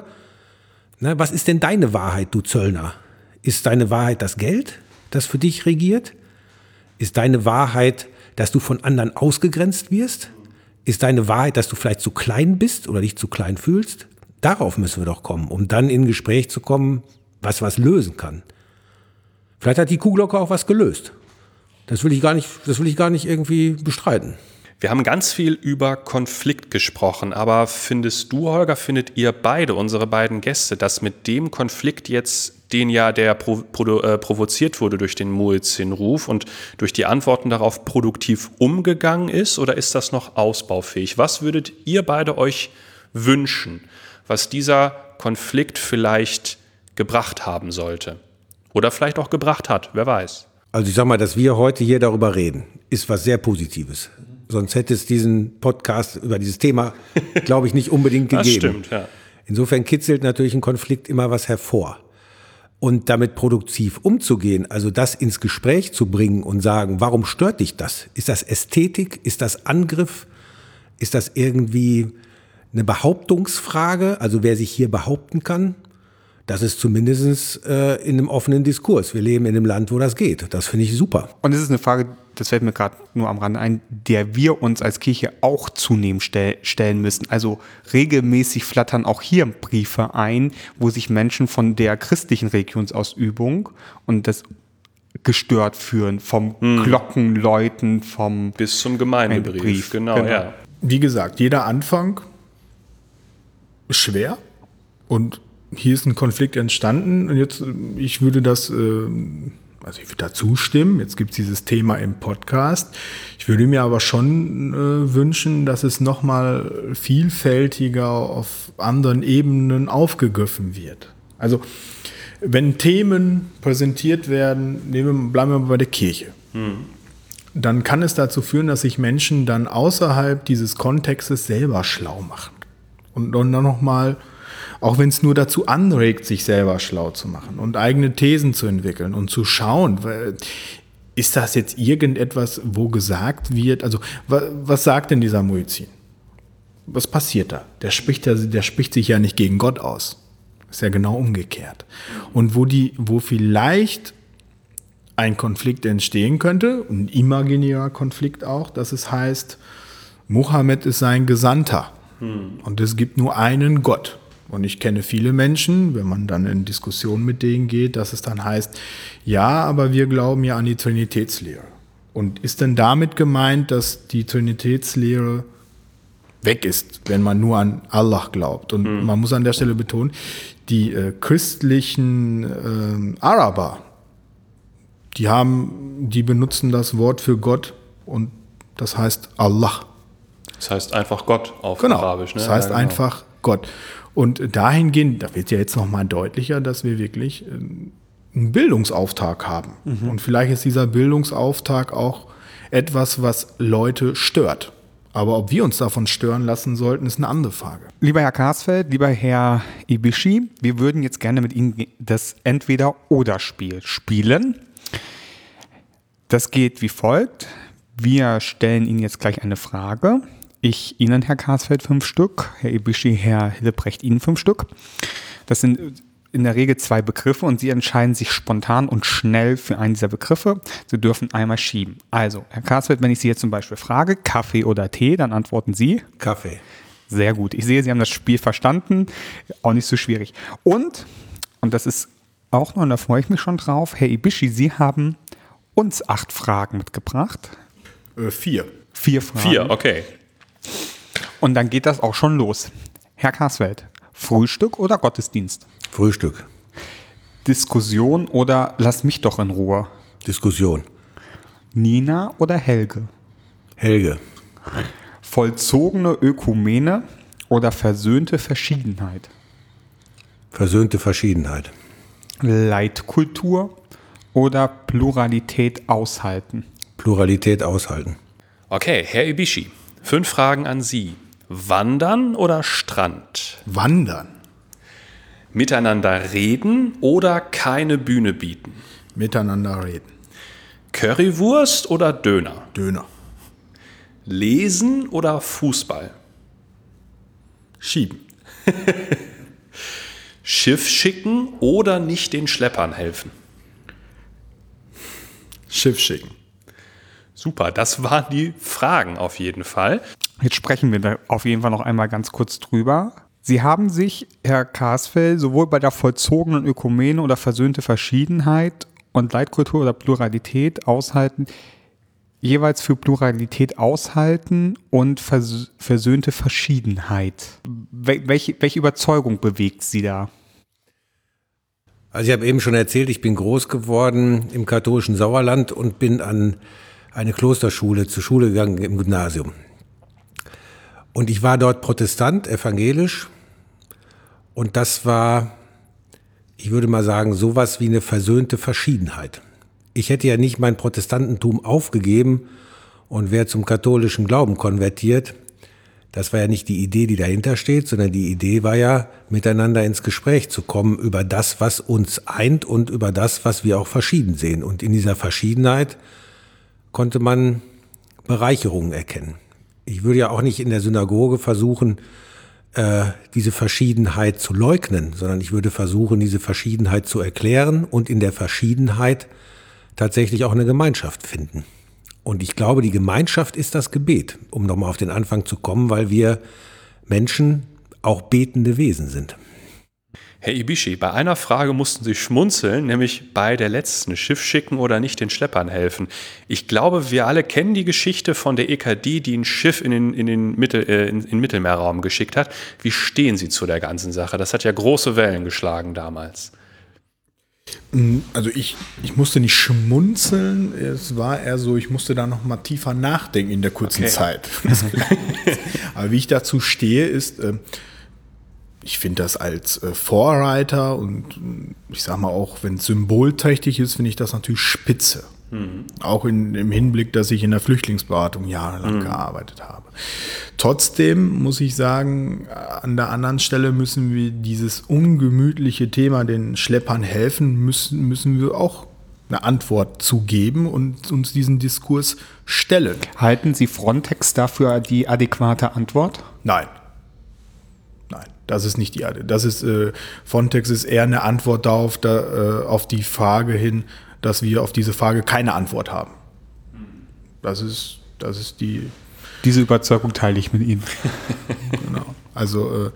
Was ist denn deine Wahrheit, du Zöllner? Ist deine Wahrheit das Geld, das für dich regiert? Ist deine Wahrheit, dass du von anderen ausgegrenzt wirst? Ist deine Wahrheit, dass du vielleicht zu klein bist oder dich zu klein fühlst? Darauf müssen wir doch kommen, um dann in ein Gespräch zu kommen, was lösen kann. Vielleicht hat die Kuhglocke auch was gelöst. Das will ich gar nicht irgendwie bestreiten. Wir haben ganz viel über Konflikt gesprochen, aber findet ihr beide, unsere beiden Gäste, dass mit dem Konflikt jetzt, den ja der provoziert wurde durch den Muezzin-Ruf und durch die Antworten darauf produktiv umgegangen ist, oder ist das noch ausbaufähig? Was würdet ihr beide euch wünschen, was dieser Konflikt vielleicht gebracht haben sollte? Oder vielleicht auch gebracht hat, wer weiß. Also ich sag mal, dass wir heute hier darüber reden, ist was sehr Positives. Sonst hätte es diesen Podcast über dieses Thema, glaube ich, nicht unbedingt gegeben. Das stimmt, ja. Insofern kitzelt natürlich ein Konflikt immer was hervor. Und damit produktiv umzugehen, also das ins Gespräch zu bringen und sagen, warum stört dich das? Ist das Ästhetik? Ist das Angriff? Ist das irgendwie eine Behauptungsfrage? Also wer sich hier behaupten kann? Das ist zumindest in einem offenen Diskurs. Wir leben in einem Land, wo das geht. Das finde ich super. Und es ist eine Frage, das fällt mir gerade nur am Rande ein, der wir uns als Kirche auch zunehmend stellen müssen. Also regelmäßig flattern auch hier Briefe ein, wo sich Menschen von der christlichen Religionsausübung und das gestört fühlen, vom Glockenläuten, vom bis zum Gemeindebrief. Genau. Ja. Wie gesagt, jeder Anfang ist schwer und hier ist ein Konflikt entstanden und jetzt, ich würde da zustimmen, jetzt gibt es dieses Thema im Podcast. Ich würde mir aber schon wünschen, dass es nochmal vielfältiger auf anderen Ebenen aufgegriffen wird. Also wenn Themen präsentiert werden, bleiben wir mal bei der Kirche, dann kann es dazu führen, dass sich Menschen dann außerhalb dieses Kontextes selber schlau machen. Und dann nochmal, auch wenn es nur dazu anregt, sich selber schlau zu machen und eigene Thesen zu entwickeln und zu schauen, ist das jetzt irgendetwas, wo gesagt wird, also was sagt denn dieser Muezzin? Was passiert da? Der spricht sich ja nicht gegen Gott aus. Ist ja genau umgekehrt. Und wo vielleicht ein Konflikt entstehen könnte, ein imaginärer Konflikt auch, dass es heißt, Mohammed ist sein Gesandter und es gibt nur einen Gott. Und ich kenne viele Menschen, wenn man dann in Diskussionen mit denen geht, dass es dann heißt, ja, aber wir glauben ja an die Trinitätslehre. Und ist denn damit gemeint, dass die Trinitätslehre weg ist, wenn man nur an Allah glaubt? Und man muss an der Stelle betonen, die christlichen Araber, die benutzen das Wort für Gott und das heißt Allah. Das heißt einfach Gott auf Arabisch. Ne? Das heißt einfach Gott. Und dahingehend, da wird ja jetzt nochmal deutlicher, dass wir wirklich einen Bildungsauftrag haben. Und vielleicht ist dieser Bildungsauftrag auch etwas, was Leute stört. Aber ob wir uns davon stören lassen sollten, ist eine andere Frage. Lieber Herr Karsfeld, lieber Herr Ibishi, wir würden jetzt gerne mit Ihnen das Entweder-Oder-Spiel spielen. Das geht wie folgt. Wir stellen Ihnen jetzt gleich eine Frage. Ich Ihnen, Herr Karsfeld, 5 Stück, Herr Ibishi, Herr Hillebrecht, Ihnen 5 Stück. Das sind in der Regel 2 Begriffe und Sie entscheiden sich spontan und schnell für einen dieser Begriffe. Sie dürfen einmal schieben. Also, Herr Karsfeld, wenn ich Sie jetzt zum Beispiel frage, Kaffee oder Tee, dann antworten Sie? Kaffee. Sehr gut. Ich sehe, Sie haben das Spiel verstanden. Auch nicht so schwierig. Und das ist auch noch, und da freue ich mich schon drauf, Herr Ibishi, Sie haben uns 8 Fragen mitgebracht. 4. 4 Fragen. 4, okay. Und dann geht das auch schon los. Herr Karsfeld, Frühstück oder Gottesdienst? Frühstück. Diskussion oder lass mich doch in Ruhe? Diskussion. Nina oder Helge? Helge. Vollzogene Ökumene oder versöhnte Verschiedenheit? Versöhnte Verschiedenheit. Leitkultur oder Pluralität aushalten? Pluralität aushalten. Okay, Herr Ibishi, 5 Fragen an Sie. Wandern oder Strand? Wandern. Miteinander reden oder keine Bühne bieten? Miteinander reden. Currywurst oder Döner? Döner. Lesen oder Fußball? Schieben. Schiff schicken oder nicht den Schleppern helfen? Schiff schicken. Super, das waren die Fragen auf jeden Fall. Jetzt sprechen wir da auf jeden Fall noch einmal ganz kurz drüber. Sie haben sich, Herr Karsfeld, sowohl bei der vollzogenen Ökumene oder versöhnte Verschiedenheit und Leitkultur oder Pluralität aushalten, jeweils für Pluralität aushalten und versöhnte Verschiedenheit. Welche Überzeugung bewegt Sie da? Also ich habe eben schon erzählt, ich bin groß geworden im katholischen Sauerland und bin an eine Klosterschule zur Schule gegangen im Gymnasium. Und ich war dort Protestant, evangelisch. Und das war, ich würde mal sagen, sowas wie eine versöhnte Verschiedenheit. Ich hätte ja nicht mein Protestantentum aufgegeben und wäre zum katholischen Glauben konvertiert. Das war ja nicht die Idee, die dahinter steht, sondern die Idee war ja, miteinander ins Gespräch zu kommen über das, was uns eint und über das, was wir auch verschieden sehen. Und in dieser Verschiedenheit konnte man Bereicherungen erkennen. Ich würde ja auch nicht in der Synagoge versuchen, diese Verschiedenheit zu leugnen, sondern ich würde versuchen, diese Verschiedenheit zu erklären und in der Verschiedenheit tatsächlich auch eine Gemeinschaft finden. Und ich glaube, die Gemeinschaft ist das Gebet, um nochmal auf den Anfang zu kommen, weil wir Menschen auch betende Wesen sind. Herr Ibishi, bei einer Frage mussten Sie schmunzeln, nämlich bei der letzten, Schiff schicken oder nicht den Schleppern helfen. Ich glaube, wir alle kennen die Geschichte von der EKD, die ein Schiff in den Mittelmeerraum geschickt hat. Wie stehen Sie zu der ganzen Sache? Das hat ja große Wellen geschlagen damals. Also ich musste nicht schmunzeln, es war eher so, ich musste da noch mal tiefer nachdenken in der kurzen Zeit. Aber wie ich dazu stehe, ist, ich finde das als Vorreiter und ich sag mal auch, wenn es symbolträchtig ist, finde ich das natürlich spitze. Auch im Hinblick, dass ich in der Flüchtlingsberatung jahrelang gearbeitet habe. Trotzdem muss ich sagen, an der anderen Stelle müssen wir dieses ungemütliche Thema, den Schleppern helfen, müssen wir auch eine Antwort zugeben und uns diesen Diskurs stellen. Halten Sie Frontex dafür die adäquate Antwort? Nein. Das ist nicht Frontex ist eher eine Antwort darauf, auf die Frage hin, dass wir auf diese Frage keine Antwort haben. Das ist die. Diese Überzeugung teile ich mit Ihnen. Genau. Also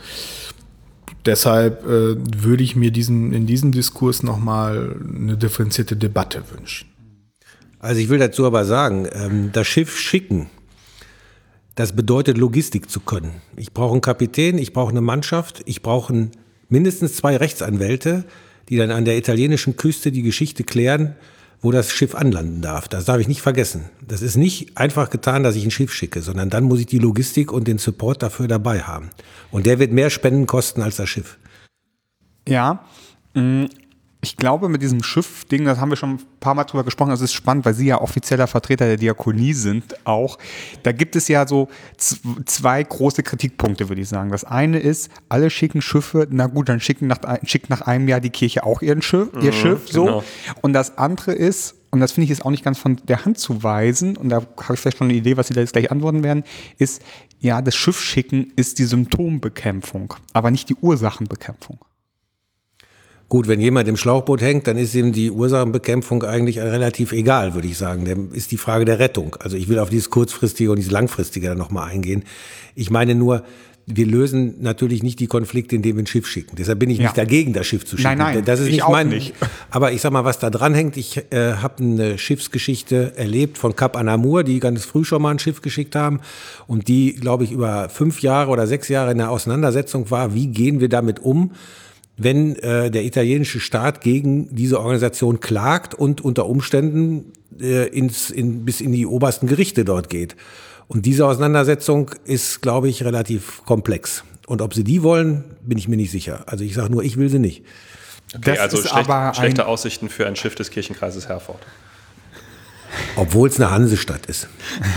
deshalb würde ich mir in diesem Diskurs nochmal eine differenzierte Debatte wünschen. Also ich will dazu aber sagen, das Schiff schicken, das bedeutet Logistik zu können. Ich brauche einen Kapitän, ich brauche eine Mannschaft, ich brauche mindestens 2 Rechtsanwälte, die dann an der italienischen Küste die Geschichte klären, wo das Schiff anlanden darf. Das darf ich nicht vergessen. Das ist nicht einfach getan, dass ich ein Schiff schicke, sondern dann muss ich die Logistik und den Support dafür dabei haben. Und der wird mehr Spenden kosten als das Schiff. Ja, ich glaube, mit diesem Schiff-Ding, das haben wir schon ein paar Mal drüber gesprochen, das ist spannend, weil Sie ja offizieller Vertreter der Diakonie sind auch. Da gibt es ja so 2 große Kritikpunkte, würde ich sagen. Das eine ist, alle schicken Schiffe, na gut, dann schickt nach einem Jahr die Kirche auch ihr Schiff, so. Genau. Und das andere ist, und das finde ich jetzt auch nicht ganz von der Hand zu weisen, und da habe ich vielleicht schon eine Idee, was Sie da jetzt gleich antworten werden, ist, ja, das Schiffschicken ist die Symptombekämpfung, aber nicht die Ursachenbekämpfung. Gut, wenn jemand im Schlauchboot hängt, dann ist ihm die Ursachenbekämpfung eigentlich relativ egal, würde ich sagen. Dann ist die Frage der Rettung. Also ich will auf dieses kurzfristige und dieses langfristige dann nochmal eingehen. Ich meine nur, wir lösen natürlich nicht die Konflikte, indem wir ein Schiff schicken. Deshalb bin ich nicht dagegen, das Schiff zu schicken. Nein, das ist ich nicht auch mein. nicht. Aber ich sag mal, was da dran hängt, ich habe eine Schiffsgeschichte erlebt von Cap Anamur, die ganz früh schon mal ein Schiff geschickt haben und die, glaube ich, über 5 Jahre oder 6 Jahre in der Auseinandersetzung war, wie gehen wir damit um, wenn der italienische Staat gegen diese Organisation klagt und unter Umständen bis in die obersten Gerichte dort geht. Und diese Auseinandersetzung ist, glaube ich, relativ komplex. Und ob sie die wollen, bin ich mir nicht sicher. Also ich sage nur, ich will sie nicht. Okay, Das also ist aber schlechte Aussichten für ein Schiff des Kirchenkreises Herford. Obwohl es eine Hansestadt ist.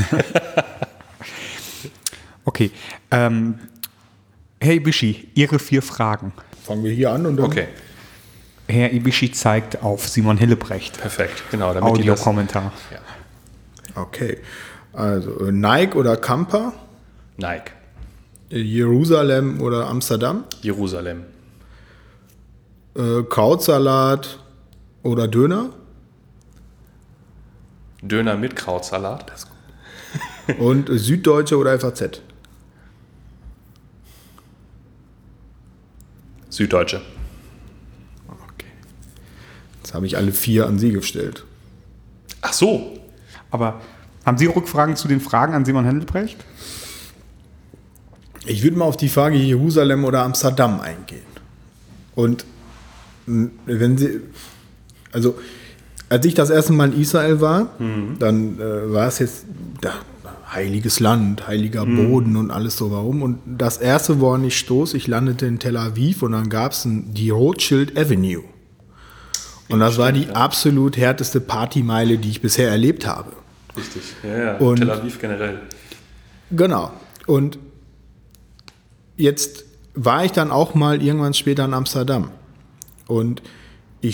Okay. Herr Ibischi, Ihre 4 Fragen. Fangen wir hier an und dann. Okay, Herr Ibischi zeigt auf Simon Hillebrecht. perfekt. Genau, damit die das... Audiokommentar. Okay. Also Nike oder Kampa, Nike, Jerusalem oder Amsterdam, Jerusalem, Krautsalat oder Döner Döner mit Krautsalat, und Süddeutsche oder FAZ. Süddeutsche. Okay. Jetzt habe ich alle 4 an Sie gestellt. Ach so, Aber haben Sie Rückfragen zu den Fragen an Simon Hillebrecht? Ich würde mal auf die Frage Jerusalem oder Amsterdam eingehen. Und wenn Sie, also als ich das erste Mal in Israel war, dann war es jetzt heiliges Land, heiliger Boden und alles so. Warum? Und das erste, woran ich stoß, ich landete in Tel Aviv und dann gab es die Rothschild Avenue. Und das war die absolut härteste Partymeile, die ich bisher erlebt habe. richtig. Ja, Und- Tel Aviv generell. Genau. Und jetzt war ich dann auch mal irgendwann später in Amsterdam. Und ich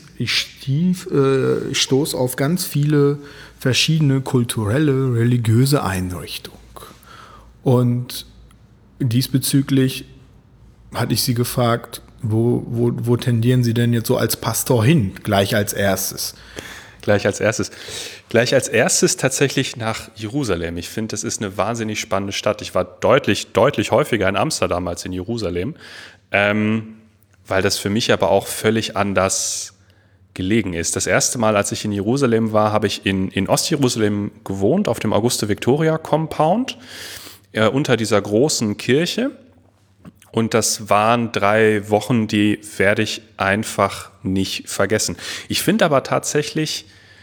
stoß auf ganz viele verschiedene kulturelle, religiöse Einrichtungen. Und diesbezüglich hatte ich sie gefragt, wo tendieren Sie denn jetzt so als Pastor hin, gleich als erstes? Gleich als erstes tatsächlich nach Jerusalem. Ich finde, das ist eine wahnsinnig spannende Stadt. Ich war deutlich häufiger in Amsterdam als in Jerusalem, weil das für mich aber auch völlig anders gelegen ist. Das erste Mal, als ich in Jerusalem war, habe ich in Ostjerusalem gewohnt, auf dem Auguste-Victoria-Compound, unter dieser großen Kirche. Und das waren 3 Wochen, die werde ich einfach nicht vergessen. Ich finde aber tatsächlich,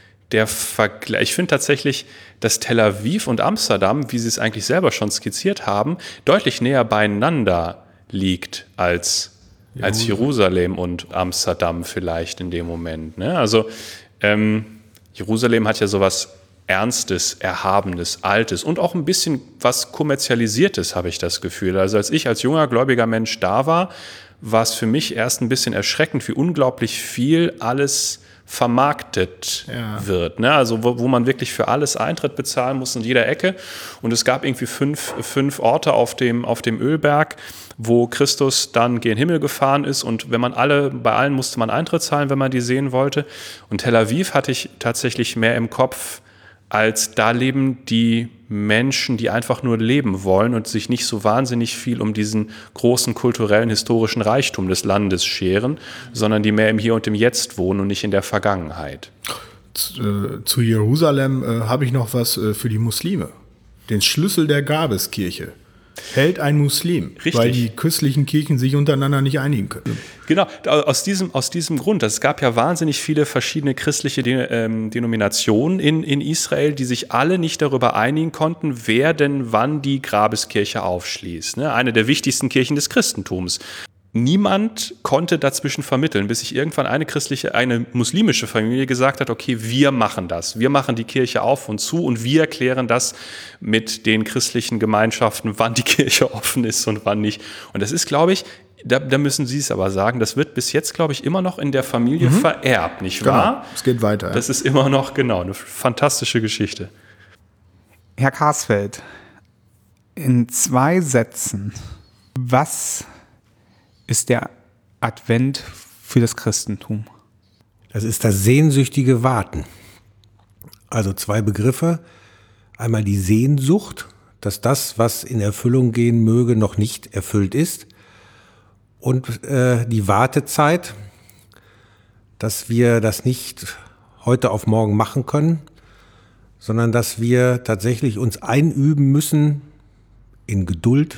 dass Tel Aviv und Amsterdam, wie Sie es eigentlich selber schon skizziert haben, deutlich näher beieinander liegt als Jerusalem und Amsterdam vielleicht in dem Moment. Ne? Also Jerusalem hat ja sowas Ernstes, Erhabenes, Altes und auch ein bisschen was Kommerzialisiertes, habe ich das Gefühl. Also als ich als junger, gläubiger Mensch da war es für mich erst ein bisschen erschreckend, wie unglaublich viel alles vermarktet wird. Ne? Also wo man wirklich für alles Eintritt bezahlen muss in jeder Ecke. Und es gab irgendwie fünf Orte auf dem Ölberg, wo Christus dann gen Himmel gefahren ist. Und bei allen musste man Eintritt zahlen, wenn man die sehen wollte. Und Tel Aviv hatte ich tatsächlich mehr im Kopf, als da leben die Menschen, die einfach nur leben wollen und sich nicht so wahnsinnig viel um diesen großen kulturellen, historischen Reichtum des Landes scheren, sondern die mehr im Hier und im Jetzt wohnen und nicht in der Vergangenheit. Zu Jerusalem habe ich noch was für die Muslime. Den Schlüssel der Grabeskirche hält ein Muslim, Richtig. weil die christlichen Kirchen sich untereinander nicht einigen können. Genau, aus diesem Grund. Es gab ja wahnsinnig viele verschiedene christliche Denominationen in Israel, die sich alle nicht darüber einigen konnten, wer denn wann die Grabeskirche aufschließt. Ne? Eine der wichtigsten Kirchen des Christentums. Niemand konnte dazwischen vermitteln, bis sich irgendwann eine muslimische Familie gesagt hat, okay, wir machen das. Wir machen die Kirche auf und zu und wir klären das mit den christlichen Gemeinschaften, wann die Kirche offen ist und wann nicht. Und das ist, glaube ich, da müssen Sie es aber sagen, das wird bis jetzt, glaube ich, immer noch in der Familie vererbt, nicht wahr? Genau, es geht weiter. Das ist immer noch, eine fantastische Geschichte. Herr Karsfeld, in 2 Sätzen, was ist der Advent für das Christentum? Das ist das sehnsüchtige Warten. Also 2 Begriffe. Einmal die Sehnsucht, dass das, was in Erfüllung gehen möge, noch nicht erfüllt ist. Und die Wartezeit, dass wir das nicht heute auf morgen machen können, sondern dass wir tatsächlich uns einüben müssen in Geduld,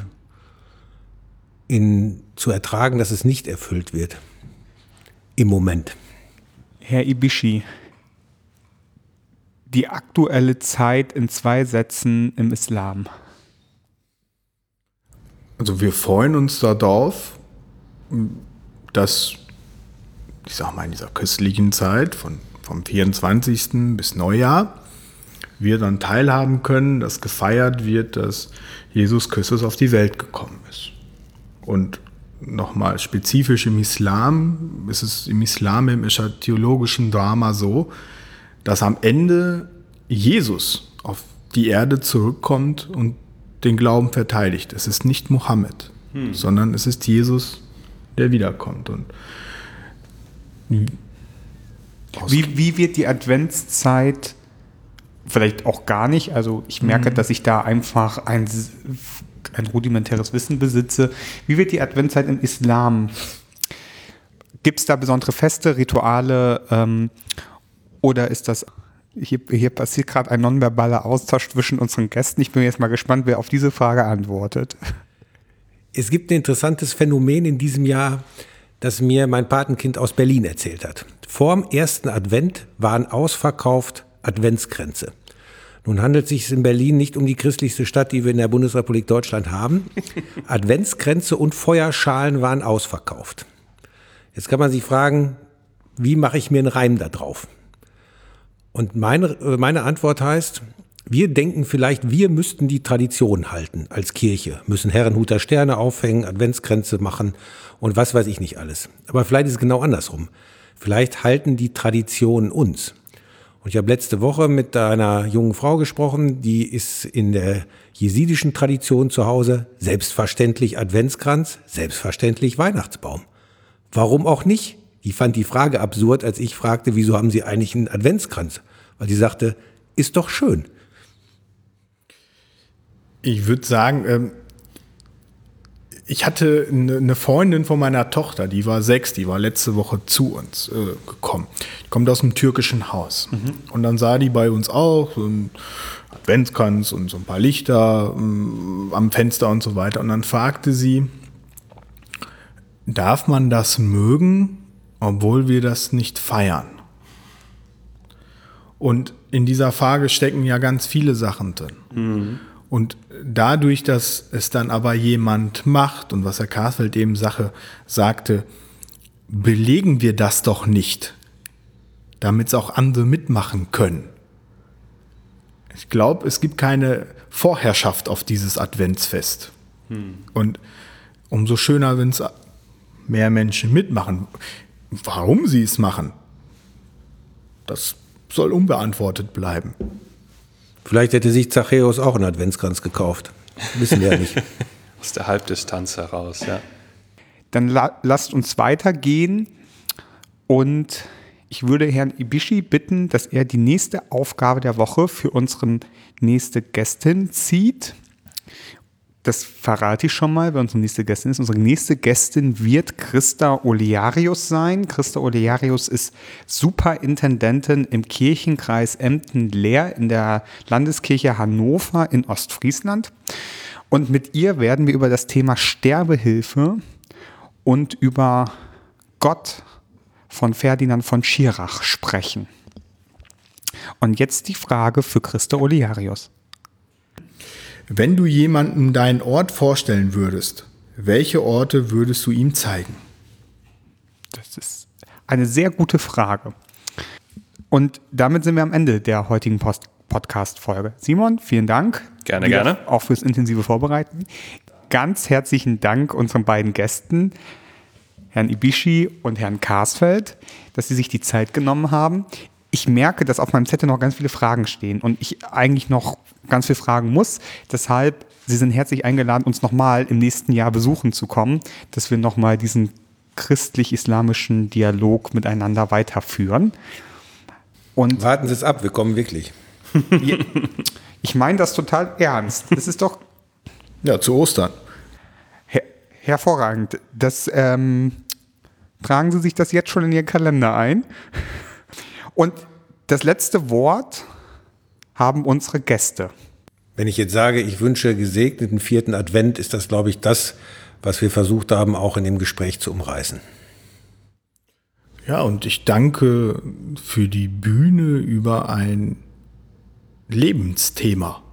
zu ertragen, dass es nicht erfüllt wird. Im Moment. Herr Ibishi, die aktuelle Zeit in 2 Sätzen im Islam. Also wir freuen uns darauf, dass, ich sag mal, in dieser christlichen Zeit vom 24. bis Neujahr wir dann teilhaben können, dass gefeiert wird, dass Jesus Christus auf die Welt gekommen ist. Und nochmal spezifisch im Islam, ist es im islamischen theologischen Drama so, dass am Ende Jesus auf die Erde zurückkommt und den Glauben verteidigt. Es ist nicht Mohammed, sondern es ist Jesus, der wiederkommt. Und wie wird die Adventszeit, vielleicht auch gar nicht, also ich merke, dass ich da einfach ein rudimentäres Wissen besitze. Wie wird die Adventszeit im Islam? Gibt es da besondere Feste, Rituale oder ist das, hier passiert gerade ein nonverbaler Austausch zwischen unseren Gästen. Ich bin jetzt mal gespannt, wer auf diese Frage antwortet. Es gibt ein interessantes Phänomen in diesem Jahr, das mir mein Patenkind aus Berlin erzählt hat. Vorm ersten Advent waren ausverkauft Adventskränze. Nun handelt es sich in Berlin nicht um die christlichste Stadt, die wir in der Bundesrepublik Deutschland haben. Adventskränze und Feuerschalen waren ausverkauft. Jetzt kann man sich fragen, wie mache ich mir einen Reim da drauf? Und meine Antwort heißt, wir denken vielleicht, wir müssten die Tradition halten als Kirche, müssen Herrenhuter Sterne aufhängen, Adventskränze machen und was weiß ich nicht alles. Aber vielleicht ist es genau andersrum. Vielleicht halten die Traditionen uns. Und ich habe letzte Woche mit einer jungen Frau gesprochen, die ist in der jesidischen Tradition zu Hause, selbstverständlich Adventskranz, selbstverständlich Weihnachtsbaum. Warum auch nicht? Die fand die Frage absurd, als ich fragte, wieso haben Sie eigentlich einen Adventskranz? Weil sie sagte, ist doch schön. Ich würde sagen, ich hatte eine Freundin von meiner Tochter, die war 6, die war letzte Woche zu uns gekommen. Die kommt aus einem türkischen Haus. Und dann sah die bei uns auch so ein Adventskranz und so ein paar Lichter am Fenster und so weiter. Und dann fragte sie, darf man das mögen, obwohl wir das nicht feiern? Und in dieser Frage stecken ja ganz viele Sachen drin. Und dadurch, dass es dann aber jemand macht und was Herr Karsfeld eben sagte, belegen wir das doch nicht, damit es auch andere mitmachen können. Ich glaube, es gibt keine Vorherrschaft auf dieses Adventsfest. Und umso schöner, wenn es mehr Menschen mitmachen. Warum sie es machen, das soll unbeantwortet bleiben. Vielleicht hätte sich Zachäus auch einen Adventskranz gekauft. Wissen wir ja nicht. Aus der Halbdistanz heraus, ja. Dann lasst uns weitergehen und ich würde Herrn Ibishi bitten, dass er die nächste Aufgabe der Woche für unsere nächste Gästin zieht. Das verrate ich schon mal, wer unsere nächste Gästin ist. Unsere nächste Gästin wird Christa Olearius sein. Christa Olearius ist Superintendentin im Kirchenkreis Emden-Leer in der Landeskirche Hannover in Ostfriesland. Und mit ihr werden wir über das Thema Sterbehilfe und über Gott von Ferdinand von Schirach sprechen. Und jetzt die Frage für Christa Olearius. Wenn du jemandem deinen Ort vorstellen würdest, welche Orte würdest du ihm zeigen? Das ist eine sehr gute Frage. Und damit sind wir am Ende der heutigen Podcast-Folge. Simon, vielen Dank. Gerne. Auch fürs intensive Vorbereiten. Ganz herzlichen Dank unseren beiden Gästen, Herrn Ibishi und Herrn Karsfeld, dass Sie sich die Zeit genommen haben. Ich merke, dass auf meinem Zettel noch ganz viele Fragen stehen und ich eigentlich noch ganz viel fragen muss. Deshalb, Sie sind herzlich eingeladen, uns nochmal im nächsten Jahr besuchen zu kommen, dass wir nochmal diesen christlich-islamischen Dialog miteinander weiterführen. Und warten Sie es ab, wir kommen wirklich. Ich meine das total ernst. Das ist doch Ja, zu Ostern. hervorragend. Das tragen Sie sich das jetzt schon in Ihren Kalender ein. Und das letzte Wort haben unsere Gäste. Wenn ich jetzt sage, ich wünsche gesegneten 4. Advent, ist das, glaube ich, das, was wir versucht haben, auch in dem Gespräch zu umreißen. Ja, und ich danke für die Bühne über ein Lebensthema.